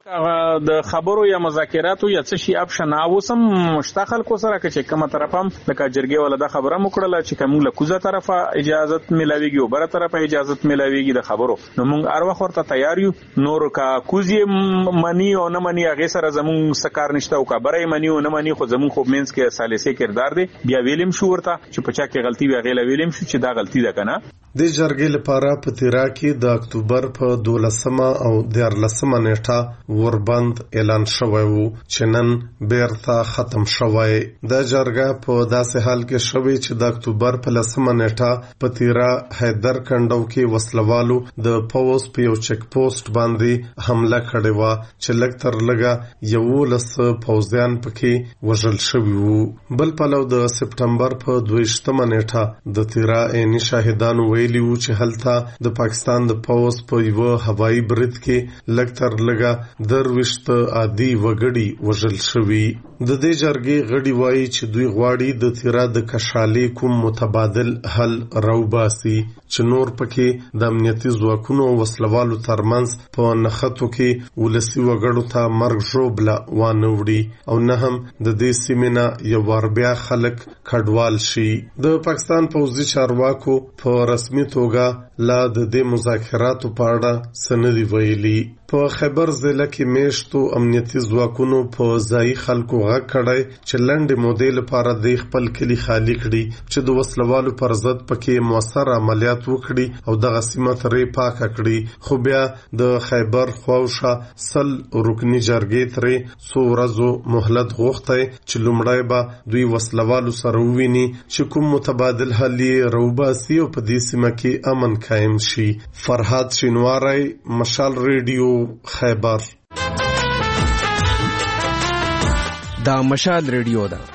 د خبرو یا مذاکراتو یا څه شي اپشن اوسم مشتاقل کو سره چې کومه طرفم لکه جرګې ولدا خبره مکړه چې کوم له کوزه طرفه اجازه ملاويږي او بره طرفه اجازه ملاويږي د خبرو نو موږ هر وخت ورته تیار یو نور کا کوزي منی او نه منی هغه سره زمون سکار نشته او کا بره منی او نه منی خو زمون خو مینس کې سالسه کردار دی بیا ویلم شو ورته چې پچا کې غلطي وی غیله ویلم شو چې دا غلطي ده کنه د جرګې لپاره په تیرا کې د اکتوبر په 12 او 14 نیټه وربند اعلان شوی وو چې نن بیرته ختم شوی د جرګه په داسې حال کې شوی چې د اکتوبر په 10 نیټه په تیرا حیدر کندو کې وسلوالو د پوز په یو چک پوسټ باندې حمله کړې و چې لکتر لګا یو لس پوزیان پکې وژل شوی وو بل پلو د سپټمبر په 22 نیټه د تیرا عیني شاهدانو ویلیو چې هلته د پاکستان د پوز په یو هوایي برید کې لکتر لګا درويشت عادي وګړي وژل شوی د دې جرګې غړي وایي چې دوی غواړي د تیرا د کشالي کوم متبادل حل راوباسي چې نور پکې د امنیتي ځواکونو وسلوالو ترمنځ په نخښتو کې ولسی وګړو ته مرګ ژوبله وانوړي او نه هم د دې سیمه یو ور بیا خلک کډوال شي د پاکستان پوځي چارواکو په رسمي توګه لا د دې مذاکراتو په اړه سندې ویلي په خیبر ضلع کې میشتو امنیتي ځواکونو په ځای خلکو غږ کړی چې لنډې مودې لپاره د خپل کلی خالی کړي چې د وسلوالو پر ضد پکې موثر عملیات وکړي او دغه سیمه ترې پاکه کړي خو بیا د خیبر خواوشا سل رکني جرګې ترې څو ورځو مهلت غوښتی چې لومړی به دوی وسلوالو سره وویني چې کوم متبادل حل یې راوباسي او په دې سیمه کې امن قایم شي فرهاد شینواری مشال ریډیو خیبر دا مشال ریډیو ده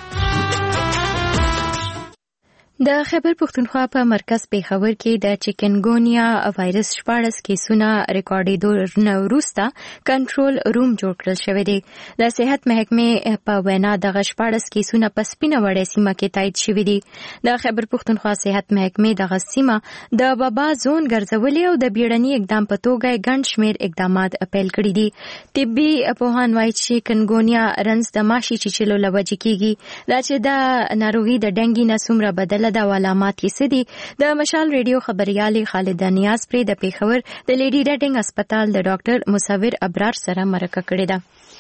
د خیبر پښتونخوا په مرکز پیښور کې د چکنګونیا وایرس 14 کیسونه ریکارډېدو نه وروسته کنټرول روم جوړ کړل شوی دی د صحت محکمې په وینا دغه 14 کیسونه په سپینه وړې سیمه کې تایید شوي دي د خیبر پښتونخوا صحت محکمې دغه سیمه د وبا زون ګرځولې او د بیړني اقدام په توګه ګڼ شمېر اقدامات پیل کړي دي طبي پوهان وایي چې چکنګونیا رنز د ماشي چیچلو له وجې کیږي دا چې د ناروغي د ډنګي نه څومره بدله دا علامات یې سدي د مشال ریډیو خبريالي خالد نیاز پرې د پیښور د لیډي ډټینګ هسپتال د ډاکټر مصور ابرار سره مرکه کړې ده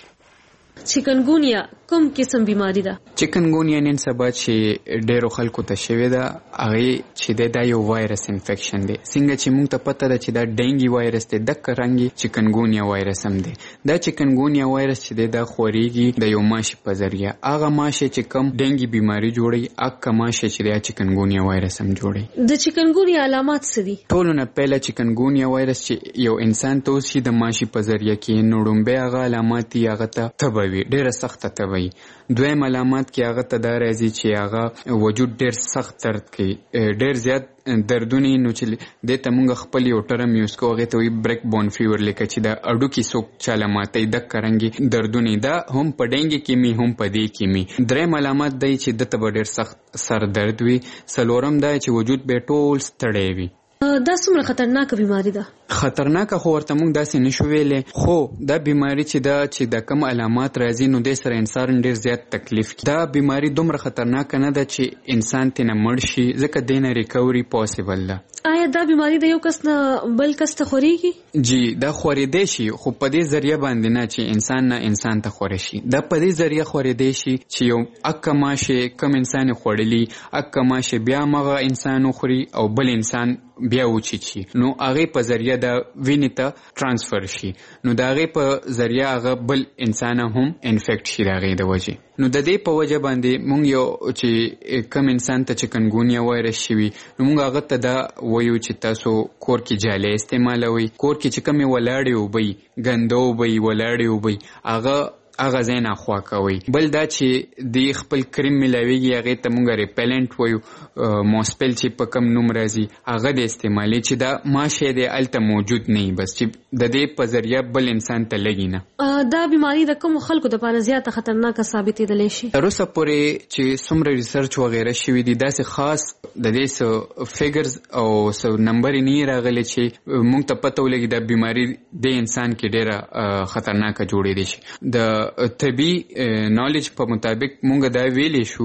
چکنګونیا کوم قسم بیماری ده چکنګونیا نن سبا چې ډېرو خلکو ته شوی ده هغه چې د یو وایرس انفیکشن دی څنګه چې موږ ته پته ده چې دا ډینګي وایرس دی د کرنګي چکنګونیا وایرس هم دی دا چکنګونیا وایرس چې د خوريږي د یو ماشي په ذریعہ هغه ماشي چې کم ډینګي بیماری جوړي اګه ماشي چې د چکنګونیا وایرس هم جوړي د چکنګونیا علامات څه دي ټول نه پهله چکنګونیا وایرس چې یو انسان ته شي د ماشي په ذریعہ کې نوړمبه هغه علامات هغه ته تبوي ډېر سخت تبوي دویم علامات کې هغه ته دا راځي چې هغه وجود ډېر سخت درد کوي ډېر زیات دردونه نو چې د تمونګ خپل یو ټرم یوز کو هغه ته وي بریک بون فیور لیکه چې دا اډو کې څوک چاله ماته د کرنګي دردونه دا هم پډنګي کې می هم پدې کې می دریم علامات دی چې د تب ډېر سخت سر درد وي سلورم دا چې وجود به ټول ستړی وي دا څومره خطرناک بیماری ده خطرناک خو ورته موږ داسې نشو ویلې خو دا بیماری چې د کم علامات راځي نو د سره انسان ډیر زیات تکلیف کی دا بیماری دومره خطرناک نه ده چې انسان ته نه مړ شي ځکه دینه ریکوري پوسیبل ده آیا دا بیماری د یو کس نه بل کس ته خوريږي جی دا خورېدې شي خو په دې ذریعہ باندې نه چې انسان نه انسان ته خوري شي دا په دې ذریعہ خورېدې شي چې یو اکه ماشه کم انسان خورلی اکه ماشه بیا مغه انسان خوري او بل انسان بیا وچی نو هغه په ذریعہ دا وینې ته ترانسفر شي نو دا هغه په ذریعہ هغه بل انسان هم انفیکټ شي راغی د وجه نو د دې په وجه باندې مونږ یو چې کم انسان ته چکنګونیا وایرس شوی نو مونږ هغه ته دا وایو چې تاسو کور کې جاله استعمالوي کور کې چې کم ولاړی وبي ګندو وبي ولاړی وبي هغه هغه ځای نه خوا کوي. بل دا چې د خپل کریم ملاویږي هغه ته مونږ ریپلنٹ وایو موسپل چې په کم نوم راځي هغه د استعمالي چې دا ماشه دی الته موجود نه بس چې د دې په ذریعہ بل انسان ته لګي نه. دا بیماری د کوم خلکو د لپاره زیاته خطرناک ثابتېدلی شي؟ تر اوسه پورې چې څومره ریسرچ وغیره شوي دي داسې خاص د دې څه فیګرز او څه نمبر نه راغلی چې مونږ ته پته ولګي دا بیماری د انسان کې ډیره خطرناکه جوړېدی شي. د طبي نالج په مطابق مونږ دا ویلی شو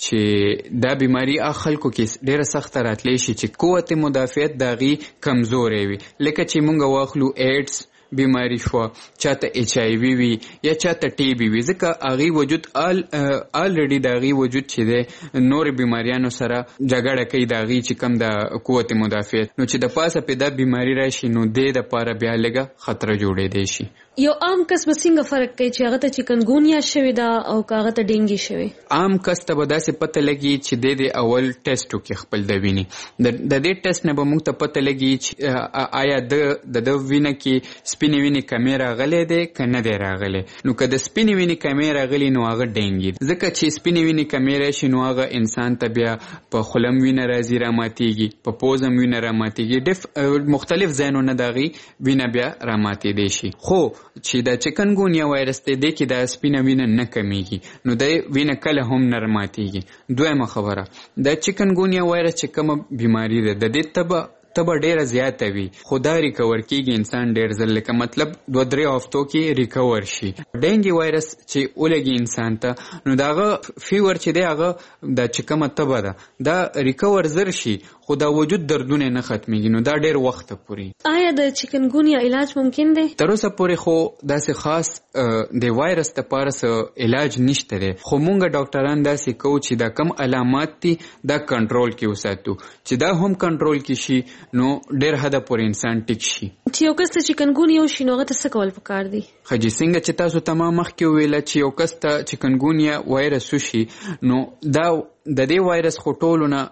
چې دا بیماری خلکو کې ډیره سخت راتلی شي چې قوت مدافعت داغي کمزورې وي. لکه چې مونږ واخلو ایډز بیماری شو، چاته ایچ آی وی وی یا چاته ټی بی وی، ځکه هغه وجود الریډي داغي وجود چې د نور بیماریانو سره جګړه کوي داغي چې کم د قوت مدافعت، نو چې د پاسه په دا بیماری راشي نو د لپاره بیا لګه خطر جوړې دی شي. یو عام کس به څنګه فرق کوي چې هغه ته چکنګونیا شوی دا او هغه ته ډینګي شوی؟ عام کس ته به داسې پته لګي چې د اول ټیسټ وکړي خپل د وینې، د دې ټیسټ نه به موږ ته پته لګي چې آیا د وینې کې سپینې وینې کمې راغلی دی که نه دی راغلی. نو که د سپینې وینې کمې راغلي نو هغه ډینګي، ځکه چې سپینې وینې کمې راشي نو هغه انسان ته بیا په خولم وینه راځي راماتېږي، په پوزم وینه راماتېږي، مختلف ځایونو نه د هغې وینه بیا راماتېدی شي. خو چې د چکنګونیا وایرس دی د کې د سپینه وینه نه کمیږي نو د وینه کله هم نه راماتېږي. دویمه خبره د چکنګونیا وایرس چې کومه بیماری ده د دې تبه ډیره زیاته وي خو دا ریکور کیږي انسان ډیر ځل، لکه مطلب 2-3 هفتو کې ریکور شي. ډینګي وایرس چې ولګي انسان ته نو داغه فیور چې دی هغه د چې کومه تبه ده دا ریکور زر شي خو دا وجود دردونه نه ختميږي، نو دا ډیر وخت پورې. آیا د چکنګونیا علاج ممکن دی؟ تر اوسه پورې خو داسې خاص د وایرس لپاره علاج نشته دی، خو مونږ ډاکټران داسې کوو چې دا کم علامات دي دا کنټرول کې وساتو، چې دا هم کنټرول کې شي نو ډیر حد پورې انسان ټیک شي. چې یو کس ته چکنګونیا وشي نو هغه ته څه کول پکار دي؟ خجی څنګه چې تاسو تمام مخکې ویل چې یو کس ته چکنګونیا وایرس وشي نو دا د دې وایرس خټولو نه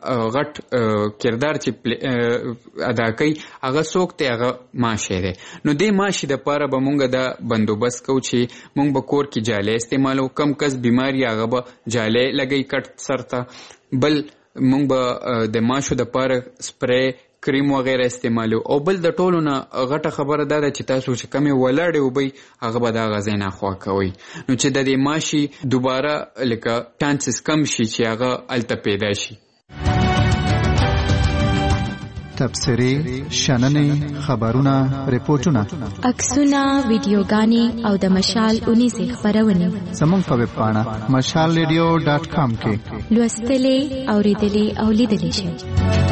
غټ کردار چې ادا کوي هغه څوک ته هغه ماشه دی. نو دې ماشي د پاره به مونږ د بندوبست کوو چې مونږ به کور کې جاله استعمالو، کم کس بیماری هغه به جاله لګي کټ سرته، بل مونږ به د ماشو د پاره سپری کریم وغیره استعمالو، او بل د ټولو نه غټه خبره دا ده چې تاسو چې کمې ولاړې وبئ هغه به دا غذا نه خوا کوئ، نو چې د دې ماشي دوباره لکه چانسز کم شي چې هغه الته پیدا شي. تبصرې، شننې، خبرونه، ریپورتونه، عکسونه، ویډیوګانې او د مشال اونیزې خپرونې زموږ په ویب پاڼه mashalradio.com کې لوستلې، اوریدلې او لیدلې شئ.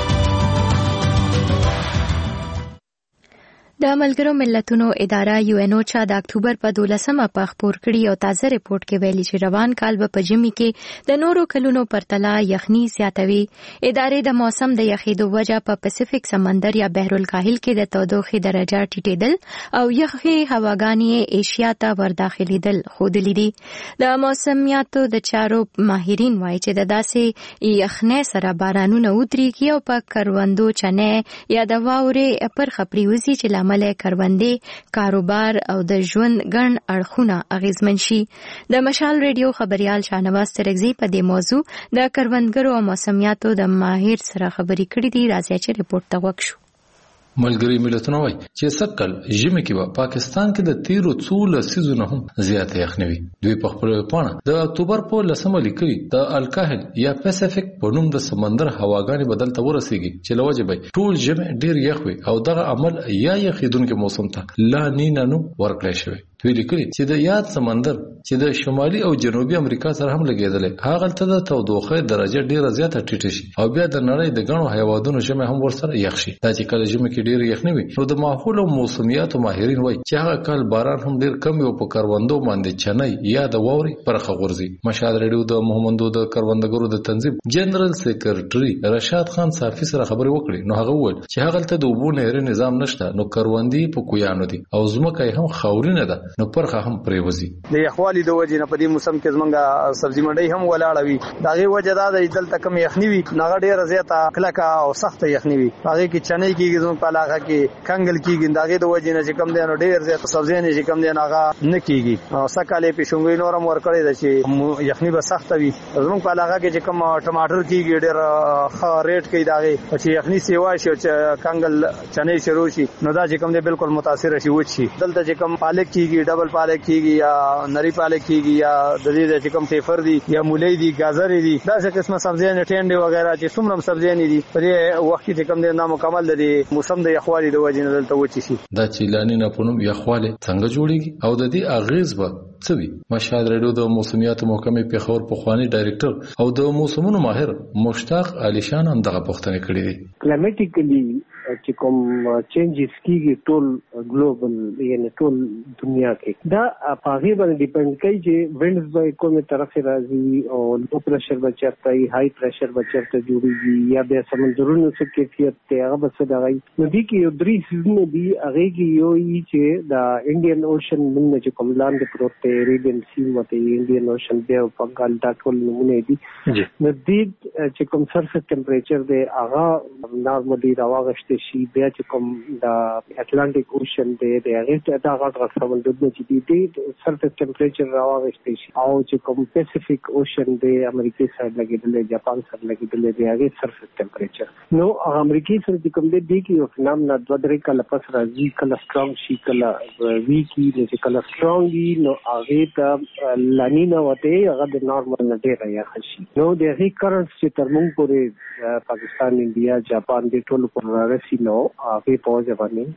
د ملګرو ملتونو اداره UN د اکتوبر په 12مه په خبر کړي او تازه ریپورت کې ویلي چې روان کال به په ژمي کې د نورو کلونو پرتله یخني زیاتوي. ادارې د موسم د یخېدو وجه په پاسفیک سمندر یا بحر الکاهل کې د تودوخې درجه ټیټېدل او یخې هواګانې ایشیا ته ورداخلېدل ښودلي دي. د موسمیاتو د چارو ماهرین وایي چې د داسې یخنۍ سره بارانونه ودرېږي او په کروندو چنې یا د واورې پر خپري وځي چې عمل کروندې، کاروبار او د ژوند ګڼ اړخونه اغیزمن شي. د مشال ریډیو خبريال شاهنواز ترغزی په دې موضوع د کروندګرو او موسمیاتو د ماهر سره خبرې کړې دي. راځي چې ریپورت ته وکړو. ملګری ملتونه وایي چې سکل ژمي کې به پاکستان کې د تیرو څو لسیزونو هم زیاته یخني وي. دوی په خپل پاڼه د اکتوبر په 10مه لیکلي د الکاهل یا پاسفیک په نوم د سمندر هواګانې بدل ته ورسیږي چې لوجه به ټول ژمي ډیر یخ وي او دغه عمل یا یخیدونکو موسم ته لا نینا نو ورکړی شوی. دوی لیکلي چې د یاد سمندر چې د شمالي او جنوبي امریکا سره هم لګیدل هغه تل د تودوخه درجه ډیره زیاته ټیټه شي او بیا د نړۍ د غنو حیواناتو ژمي هم ورسره یخ شي. دا چې کله ژمي کې ډیر یخني وي نو د ماحول او موسمیاتو ماهرین وایي چې هغه کال باران هم ډیر کم او په کروندو باندې چنای یا د ووري پرخه غورځي. مشال ریډیو د محمدو د کروندګرو د تنظیم جنرال سیکریټري رشاد خان صافي سره خبرې وکړي نو هغه وویل چې هغه ته د اوبو نهر نظام نشته نو کروندې په کویانو دي او ځمکه هم خاورینه ده نو پرخه هم پریوزي د یخوالي د وجې نه په دې موسم کې زمونږه سبزي منډي هم ولاړه وي داغه وجه دا د دلته کم یخني وي نغه ډیره زیاته کلکه او سخت یخني وي هغه کې چنې کېږي زموږ په علاقه کې کنګل کېږي داغه د وجې نه چې کم دی نو ډیر زیاته سبزي نه چې کم دی هغه نه کېږي او سکهاله پښونګي نورم ور کړی د چې یخني به سخت وي زموږ په علاقه کې چې کم ټماټر کېږي ډیر ښه ریټ کوي داغه چې یخني سیوا شي چې کنګل چنې شروع شي نو دا چې کم دی بالکل متاثر شي وچی دلته چې کم پالک کېږي ډبل پالک کېږي یا نری پالک کېږي یا د دې چې کم ټیفر دي یا مولې دي گازر دي دا څه قسمه سبزیان ټینډي وغیرہ چې څومره سبزیان دي په دې وخت کې کم دي نامکمل دي موسم د یخوالي د وجې نه دلته وچی شي دا چې لانی نه پونم یخواله څنګه جوړیږي او د دې اغیز به څوي مشهد ریډیو د موسمیات محکمې پیښور پخوانی ډایریکټر او د موسمونو ماهر مشتاق علي شان هم دغه پوښتنه کړې دي کلایمټیکلی چې کوم چینجز کیږي ټول ګلوبل یعنی ټول دنیا کې دا په هغه باندې ډیپند کوي چې وینډز به کومه طرف راځي او لو پرشر به چیرته وي های پرشر به چیرته جوړیږي یا به سمندرونو څخه کیفیت ته هغه به څه دی نو دي کې یو درې سیزونه دي هغه کې یو چې د انډین اوشن موږ چې کوم لاندې پروت دی ریډین سی مته انډین اوشن به په ګال دا ټول نمونه دي نو دې چې کوم سرفیس ټمپریچر دی هغه نارملی راوغشته شي بیا چې کوم د اټلانټیک اوشن دی د هغه د هغه سمندرونو چې دی سرفیس ټمپریچر راوغشته شي او چې کوم پیسفیک اوشن دی امریکای سره لګیدل جاپان سره لګیدل دی هغه سرفیس ټمپریچر نو امریکای سره کوم دی کې یو فنامنا د درې کله پس راځي کله سترونګ شي کله ویکی د کله سترونګ نو هغه ته لانینا وته هغه د نارمل نه دی راځي شي نو د هغه کرنټ چې تر موږ پورې پاکستان انډیا جاپان د ټولو پر راځي نو هغه په ځواني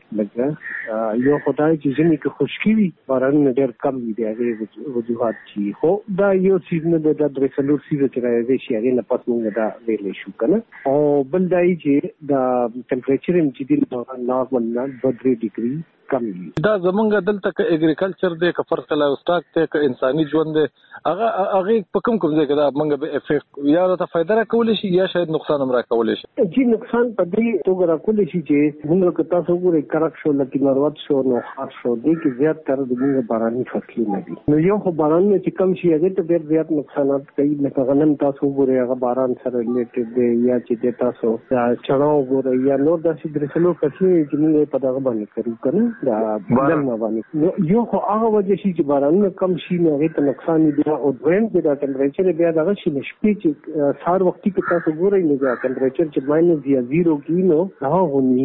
لګا یو خدای چې ځینې کې خشکی وي باران ډېر کم دي هغه وجوهات چې خو دا یو چیز نه د درسلو سیده چې راځي چې هغه نه پات موږ دا ویلې شو کنه او بل دای چې د ټمپریچر چې دی نارمل نه 2-3 ډیګري کم دي دا زمونږ دلته ک اګریکلچر دی ک فرق لا استاک ته ک انساني ژوند دی هغه په کوم ځای کې دا موږ به افیکټ یا ته فائدہ راکول شي یا شاید نقصان هم راکول شي چې نقصان په دې توګه راکول شي چې موږ که تاسو وګورئ کرک شو لکه مروت شو نو خاص شو دي کې زیات تر د موږ باراني فصلونه دي نو یو خو باران چې کم شي هغه ته ډېر زیات نقصانات کوي لکه غنم تاسو وګورئ هغه باران سره ریلیټډ دی یا چې تاسو چړاو وګورئ یا نور داسې درسلو کسي چې موږ په دغه باندې کوي کنه دا بدل نه باندې یو خو هغه وجه شي چې باران کم شي نه هغه ته نقصان دي او دویم چې دا ټمپریچر بیا دغه شي نشپې چې سار وختي کې تاسو ګورئ نه دا ټمپریچر چې ماینس یا 0 کې نو هغه غونی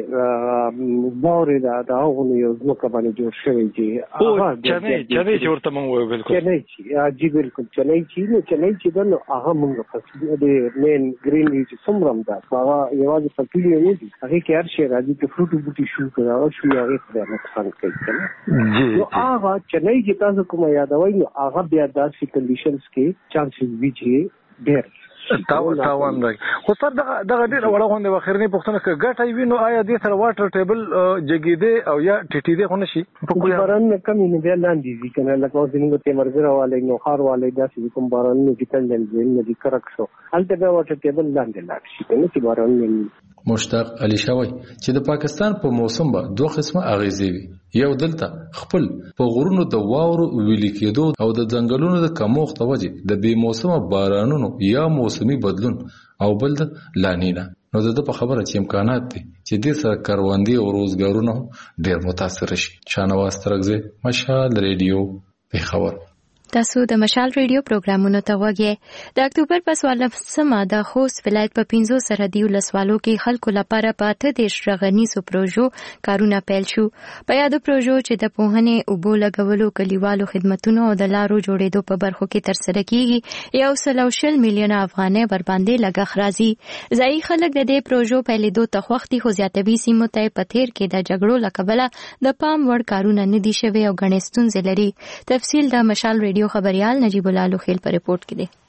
چې باور دا هغه یو ځکه باندې جوړ شوی چې هغه چنې چې ورته مونږ وایو بالکل چنې چې بالکل چنې چې نو هغه مونږ فصل د مین گرین چې سمرم دا هغه یوازې فصل نه دي هغه کې هر شي راځي چې فروټ بوټي شو کړه شو هغه نقصان کوي کنه نو هغه چنای چې تاسو کوم یادوي نو هغه بیا داسې کنډیشنز کې چانسز وي چې ډېر تاوان دی خو سر دغه ډېر وړه غونډه واخرنی پښتنه کې ګټه وي نو آیا د سره واټر ټیبل جګیده او یا ټټیده خو نشي په باران کمی نه بیا لاندې دي کنه لکه اوس موږ ته مرګره والے نو خار والے داسې کوم باران نه ډیپندنت دی نه دي کرک شو هلته بیا واټر ټیبل لاندې لاړ شي کنه چې باران نه مشتاق علي شوی چې د پاکستان په موسم به دوه قسمه اغیزې وي یو دلته خپل په غرونو د واورو ویلي کېدو او د ځنګلونو د کمښت وجې د بې موسمه بارانونو یا موسمي بدلون او بل د لانینا نو د په خبره چې امکانات دي چې د سره کاروندې او روزګارونه ډېر متاثر شي شانواز ترغزه مشال ریډیو پیښور تاسو د مشال ریډیو پروګرامونو ته وګورئ د اکتوبر په 14مه د خوست ولایت په 15 سرحدي ولسوالو کې خلکو لپاره په 18 رغنیسو پروژو کارونه پیل شو په یادو پروژو چې د پوهنې اوبو لګولو کلیوالو خدماتونو او د لارو جوړېدو په برخو کې ترسره کیږي 140 میلیونه افغانۍ ورباندې لګښ راځي ځایي خلک د دې پروژو پیلېدو ته خوښتي خو زیاتوي سیمو ته په تیر کې د جګړو له کبله د پام وړ کارونه نه دي شوي او ګڼې ستونزې لري تفصیل د مشال ریډیو خبريال نجیب الله لوخیل پر رپورت کې دی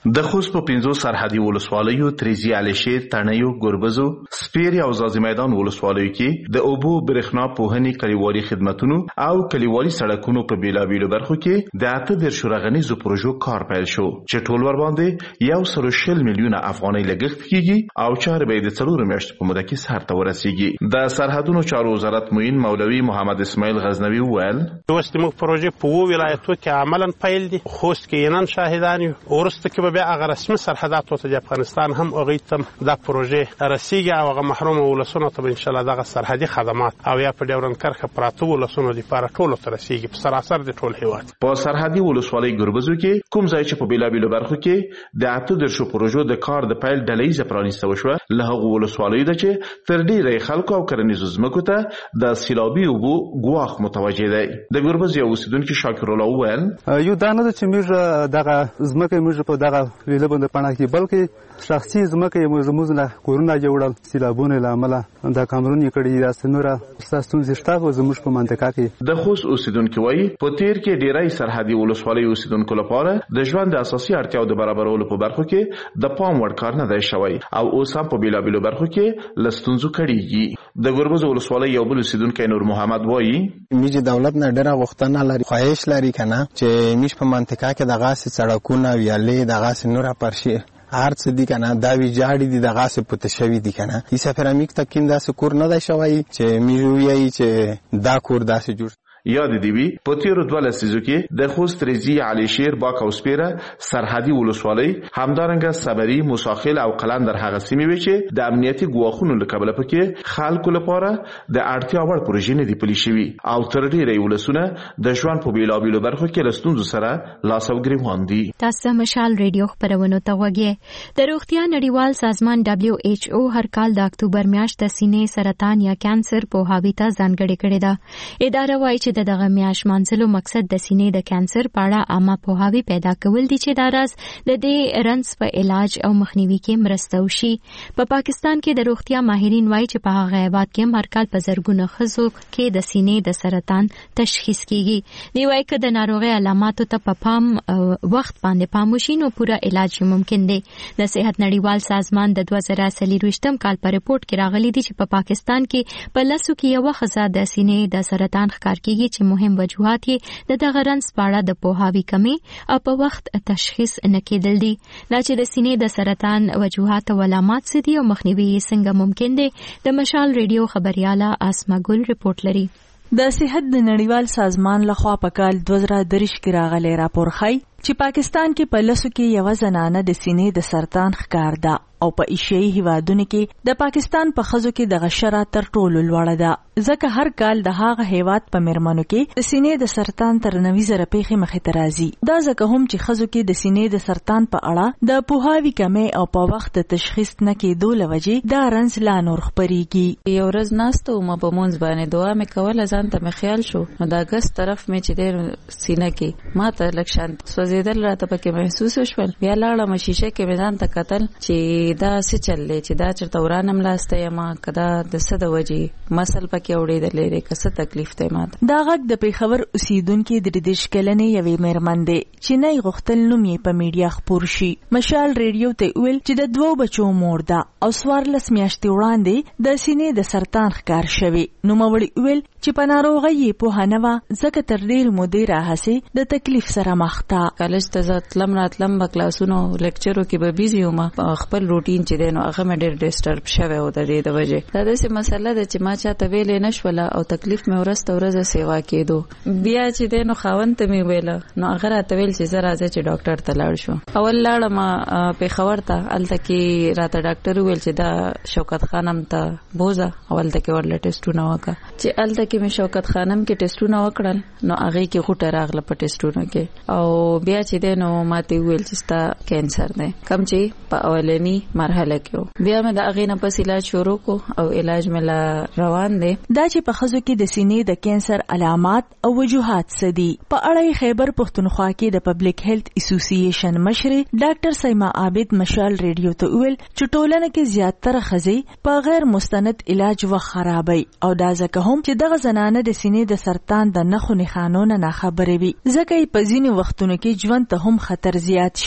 د خوست په 5 سرحدي ولسوالیو تریزی علشیر تڼیو ګربزو سپیر او زازی میدان ولسوالیو کې د اوبو برېښنا پوهنې کلیوالي خدماتونو او کلیوالي سړکونو په بیلابیلو برخو کې د 8 شورغنیزو پروژو کار پیل شو چې ټول ور باندې 140 میلیونه افغانۍ لګښت کیږي او چارې به د 4 میاشتو په موده کې سر ته ورسیږي. د سرحدونو چارو وزارت معین مولوي محمد اسماعیل غزنوي وویل اوس موږ پروژې په ولایتو کې عملاً پیل دي. خوست کې نن شاهدان یو ورسته کې به هغه رسمي سرحدات ته د افغانستان هم اغیتم دا پروژې رسیږي او هغه محروم ولسونو ته ان شاء الله دغه سرحدي خدمات او یا په ډیورن کرخه پراته ولسونو لپاره ټول ته رسیږي په سراسر د ټول هیواد. په سرحدي ولسوالۍ ګربزو کې کوم ځای چې په بیلابیلو برخو کې د 8 پروژو د کار د پیل ډلې پرانیسته وشوه له هغه ولسوالۍ د چې تر ډیره خلکو او کرنیزو ځمکو ته د سیلابي اوبو ګواښ متوجه دی. د ګربز یو اوسیدونکو شاکر الله وویل یو دانه چې موږ دغه ځمکه موږ په دغه ویله باندې پڼه کې بلکې شخصي ځمکه موږ نه کورونه جوړل سیلابونه لامل د کامرون کړي د سنوره ساستون زشتاغ زموږ په منطقه کې د خوست اوسیدونکو وایي په تیر کې ډیرای سرحدي ولسوالۍ اوسیدونکو لپاره د ژوند د اساسي اړتیاو د برابرولو په برخو کې د پام وړ کار نه دی شوی او اوس هم په بیلابیلو برخو کې لستونزو کړيږي. د ګربز ولسوالۍ یو بل اوسیدونکو نور محمد وایي میږي دولت نه ډیره غوښتنه لري خواهش لري کنه چې میش په منطقه کې د غاس سړکونه ویالې د غاس نوره پرشي هر څه دي کنه دا وی جاړي دي د غاس پته شوی دي کنه هیڅ سفرامیک تکیم دا سکور نه دی شوی چې میوي چې دا کور داسې جوړ یاد دی وی په تیرو 2 لسیزو کې د خوست ریزی علشیر باک او سپیره سرحدي ولسوالۍ همدارنګه صبري مساخل او قلندر هغه سیمې وي چې د امنیتي ګواښونو لکبل پکې خلکو لپاره د اړتیا وړ پروژې نه دی پلي شوی او تر ډیره ولسونه د ژوند په بیلابیلو برخو کې لستونزو سره لاس او ګریوان دي. تاسو مشال ریډیو خبرونه ته وګورئ. د روغتیا نړیوال سازمان WHO هر کال د اکتوبر میاشت د سینې سرطان یا کانسر په هاوی ته ځانګړې کړې ده. اداره وايي چې دغه میاشت منځلو مقصد د سینې د کانسر په اړه عامه پوهاوی پیدا کول دي چې دا راز د دې رنځ په علاج او مخنیوي کې مرسته وشي. په پاکستان کې د روغتیا ماهرین وایي چې په هغه هیواد کې هر کال په زرګونه ښځو کې د سینې د سرطان تشخیص کیږي. دی وایي چې د ناروغي علاماتو ته په پام وخت باندې پام وشي نو پوره علاج ممکن دی. د صحت نړیوال سازمان د 2023 کال په ریپورت کې راغلي دي چې په پاکستان کې په لسو کې یو ښځه د سینې د سرطان ښکار کیږي چې مهم وجوهات یې د دغه رنځ په اړه د پوهاوي کمی او په وخت تشخیص نه کېدل دي. دا چې د سینې د سرطان وجوهات او علامات څه دي او مخنیوي یې څنګه ممکن دي د مشال ریډیو خبرياله اسما ګل ریپورت لري. د صحت د نړیوال سازمان لخوا په کال 2023 کې راغلی راپور ښيي چې پاکستان کې په لسو کې یو زنانه د سینې د سرطان ښکار ده او په ایشیایي هیوادونو کې د پاکستان په ښځو کې دغه شرع تر ټولو لوړه ده ځکه هر کال د هغه هیواد په میرمنو کې د سینې د سرطان تر 90,000 پیښې مخې ته راځي. دا ځکه هم چې ښځو کې د سینې د سرطان په اړه د پوهاوي کمی او په وخت د تشخیص نه کېدو له وجې دا رنځ لا نور خپرېږي. یو ورځ ناستو ما په مونځ باندې دعا مې کوله ځان ته مې خیال شو نو دا ګس طرف مې چې د سینه کې ما ته لږ شانت سوځېدل راته پکې محسوس شول. بیا لاړم شیشه کې مې ځان ته کتل چې دا څه چللی چې دا چېرته ورانم لاسته یم که دا د څه د وجې مسل پکې اورېدلی دی که څه تکلیف دی ما ته. دا غږ د پېښور اوسېدونکې د 30 کلنې یوې میرمن دی چې نه یې غوښتل نوم یې په میډیا خپور شي. مشال ریډیو ته ویل چې د 2 بچو مور ده او 14 میاشتې وړاندې د سینې د سرطان ښکار شوی. نوموړي ویل چې په ناروغۍ یې پوهه نه وه ځکه تر ډېرې مودې راهیسې د تکلیف سره مخ ده. کالج ته زه تلم راتلم به کلاسونو لیکچرو کې به بیزي وم خپل روټین چې دی نو هغه مې ډېر ډسټرب شوی و د دې د وجې. دا داسې مسله ده چې ما چاته ویلې نه شوله او تکلیف مې ورځ ته ورځ سیوا کېدو. بیا چې دی نو خاوند ته مې ویله نو هغه راته ویل چې زه راځه چې ډاکټر ته لاړ شو. اول لاړم پېښور ته هلته کې راته ډاکټر وویل چې دا شوکت خانم ته بوځه او هلته کې ورله ټسټونه وکړه. چې هلته کې مې شوکت خانم کې ټسټونه وکړل نو هغې کې غوټه راغله په ټسټونو کې او بیا چې دی نو ماته وویل چې ستا کینسر دی کم چې په اولني مرحله کې و. بیا مې د هغې نه پس علاج شروع کو او علاج مې لا روان دی. دا چې په ښځو کې د سینې د کینسر علامات او وجوهات څه دي په اړه یې خیبر پښتونخوا کې د پبلک هیلث اسوسییشن مشرې ډاکټر سیما عابد مشال ریډیو ته ویل چې ټولنه کې زیاتره ښځې په غیر مستند علاج وخت خرابوي او دا ځکه هم چې دغه زنانه د سینې د سرطان د نښو نښانو نه ناخبرې وي ځکه یې په ځینې وختونو کې ژوند ته هم خطر زیات شي.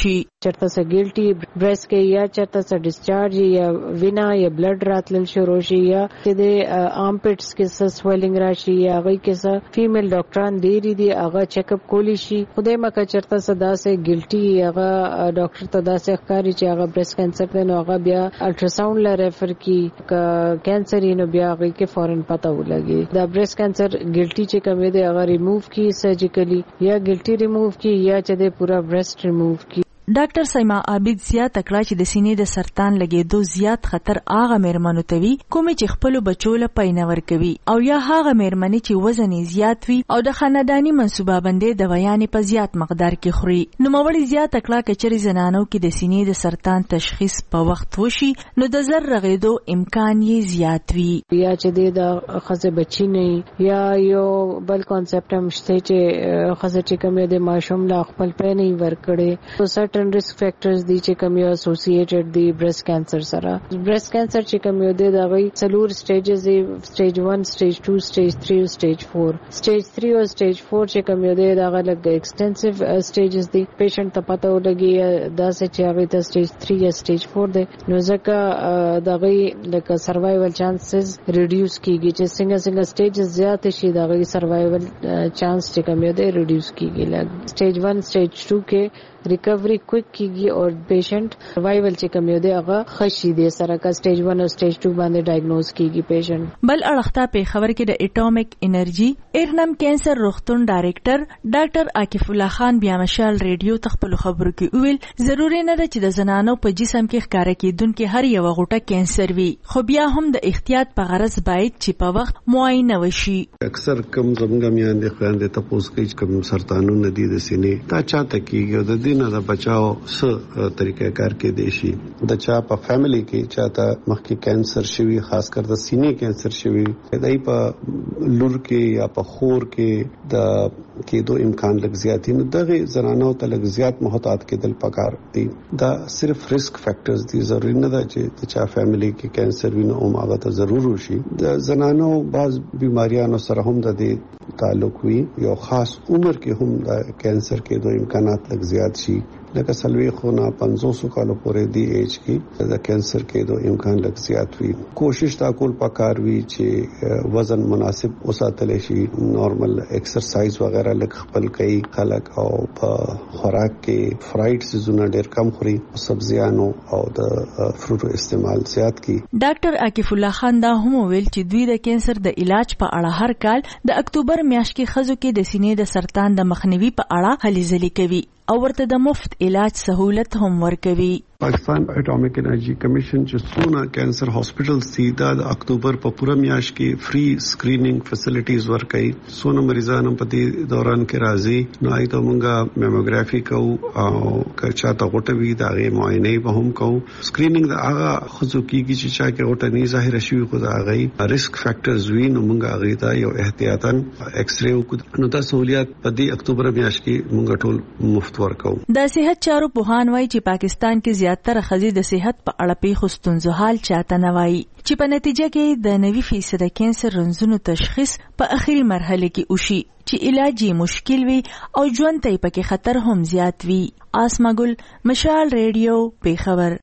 چرته سه ګیلټي برس کې یا چرته سه ډیسچارج یا وینا یا بلډ راتلل شروع شي یا د آرمپټس کې سه سویلینګ راشي یا هغه کې سه فیمیل ډاکټران دیری دي هغه چیک اپ کولی شي خدای مکه چرته صدا سه ګیلټي هغه ډاکټر ته دا سه ښکاری چې هغه برس کینسر دی نو هغه بیا الټراساوند لا ریفر کی کینسر نو بیا هغه کې فورن پته ولګي دا برس کینسر ګیلټي چې کومه دی هغه ریموو کی سرجیکلی یا ګیلټي ریموو کی یا چې د پورا برست ریموو کی ډاکټر سیما عابد زیات کړه چې د سینې د سرطان لګېدو زیات خطر هغه مېرمنو ته وي کومې چې خپل بچو له پاینور کوي او یا هغه مېرمنې چې وزن یې زیات وي او د خاندانی منصوبه بندي دوايانې په زیات مقدار کې خوري نو موري زیات کړه چې زنانو کې د سینې د سرطان تشخیص په وخت وشي نو د زر رغېدو امکان یې زیات وي یا چې د خزه بچی نه یا یو بل کانسپټ هم شته چې خزه چې کومه د ماشوم لا خپل پې نه ورکړي risk factors دي چې کوم یو associated دي breast cancer سره breast cancer چې کوم یو دي دا غي څلور stages دي stage 1 stage 2 stage 3 او stage 4 stage 3 او stage 4 چې کوم یو دي دا غلګ extensive stages دي patient ته پته ولګي دا چې هغه ته stage 3 یا stage 4 دي نو ځکه دا غي لکه survival chances reduce کیږي چې څنګه stages زیات شي دا غي survival chance چې کوم یو دي reduce کیږي لګ stage 1 stage 2 کې ریکوری کویک کیږي او پیشنٹ سروایول چې کوم یو دی هغه خشي دی سره کا سټیج 1 او سټیج 2 باندې ډایګنوز کیږي پیشنٹ بل اړخته په خبر کې د اټومیک انرژي ایرنم کینسر روغتون ډایریکټر ډاکټر عاکف الله خان بیا مشال ریډیو تخپل خبرو کې ویل ضروري نه ده چې د زنانو په جسم کې ښکارا کېدونکې هر یو غوټه کینسر وي خو بیا هم د احتیاط په غرض باید چې په وخت معاینه وشي اکثر کم زمونږ میاندې خويندې تاسو کې کوم سرطانونه دي د سینې دا چاته کیږي د نه د بچاو څه طریقې کار کې دی شي د چا په فیملی کې چاته مخکې کینسر شوی خاص کر د سینې کینسر شوی دای په لور کې یا په خور کې د کېدو امکان لږ زیات دي نو دغه زنانو ته لږ زیات محتاط کېدل پکار دي دا صرف ریسک فیکٹرز دي ضروري نه ده چې د چا فیملی کې کینسر وي نو هغه ته ضرور وشي د زنانو بعض بیماریانو سره هم د تعلق وي یو خاص عمر کې هم د کینسر کېدو امکانات لږ زیات شي لکه سلوي خونه 500 کالو پورې دی ایج کې د کینسر کېدو امکان لږ زیات وي کوشش تا کول پکار وي چې وزن مناسب وساتل شي نارمل ایکسرسایز وغیرہ لږ خپل کوي خلک او په خوراک کې فرایډ سيزونه ډېر کم خوري سبزیانو او د فروټو استعمال زیات کړي ډاکټر عاکف الله خان دا هم ویل چې دوی د کینسر د علاج په اړه هر کال د اکتوبر میاشت کې خزو کې د سینې د سرطان د مخنیوي په اړه هلې ځلې کوي او ورته د مفت علاج سہولت هم ورکوي پاکستان اټومیک انرژي کمیشن چې څونه کینسر هاسپټلز دي د اکتوبر په پوره میاشت کې فری سکرینینګ فیسیلیټیز ورکړي څونه مریضانو په دې دوران کې راځي نو آی ته مونږه میموګرافي کوو او کچا ته غوټوي دا غي معاینه به هم کوو سکرینینګ دا هغه خصو کیږي چې چا کې غوټه نه ظاهر شي خو دا غي ریسک فیکٹرز وي نو مونږه هغه ته یو احتیاطاً ایکس ری وکړو نو دا سہولیت په دې اکتوبر میاشت کې مونږ ټول مفت ورکو د صحت چارو پوهان وایي چې پاکستان کې زیاتره ښځې د صحت په اړه پیښو ستونزو حال چاته نه وایي چې په نتیجه کې د 90% کینسر رنځونو تشخیص په اخري مرحله کې وشي چې علاج یې مشکل وي او ژوند ته پکې خطر هم زیات وي آسما ګل مشال ریډیو پیښور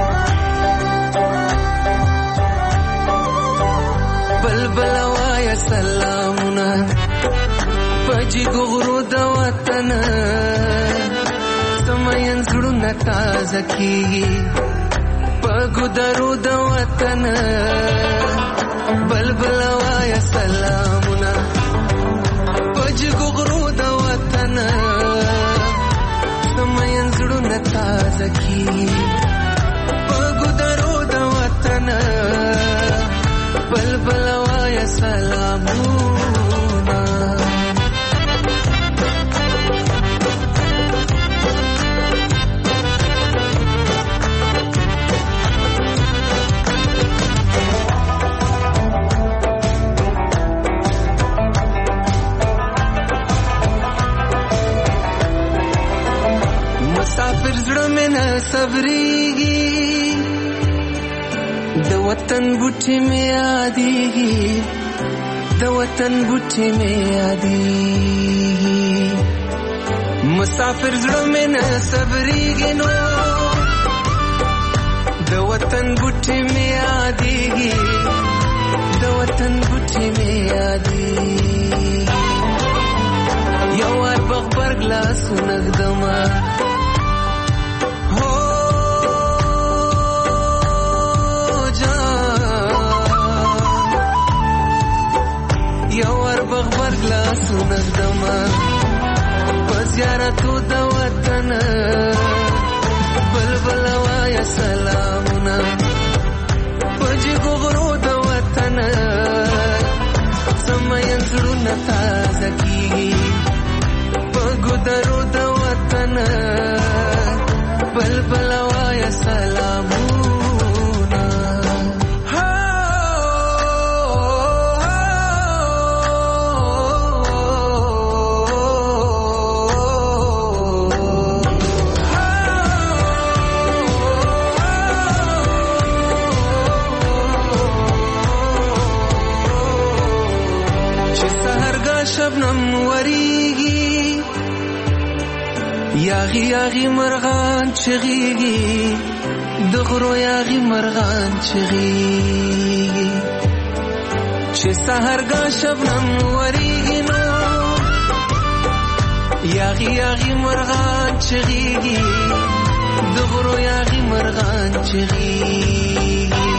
بلبل وایا سلامونه پجی ګورو د وطن سمین زړونه تازه کیږي پګو درو د وطن بلبل وایا سلامونه پجی ګورو د وطن سمین زړونه تازه کیږي پګو درو د وطن بلبل وایا سلامونه مسافر زړه مې نه صبرېږي د وطن بوټي مې یادېږي د وطن بوټي مې یادېږي مسافر زړه مې نه صبرېږي نو د وطن بوټي مې یادېږي د وطن بوټي مې یادېږي یو وار بغبرګ لاسونه ږدمه هو جان یو وار بغبرګ لاسونه ږدمه په زیارتو د وطن بلبل وایا سلامونه په جګو غرو د وطن سمین زړونه تازه کېږي په ګودرو د وطن بلبل وایا سلامونه شبنم وریږي یاغي یاغي مرغان چغيږي د غرو یاغي مرغان چغيږي چې سحرګا شبنم وریږي نو یاغي یاغي مرغان چغيږي د غرو یاغي مرغان چغيږي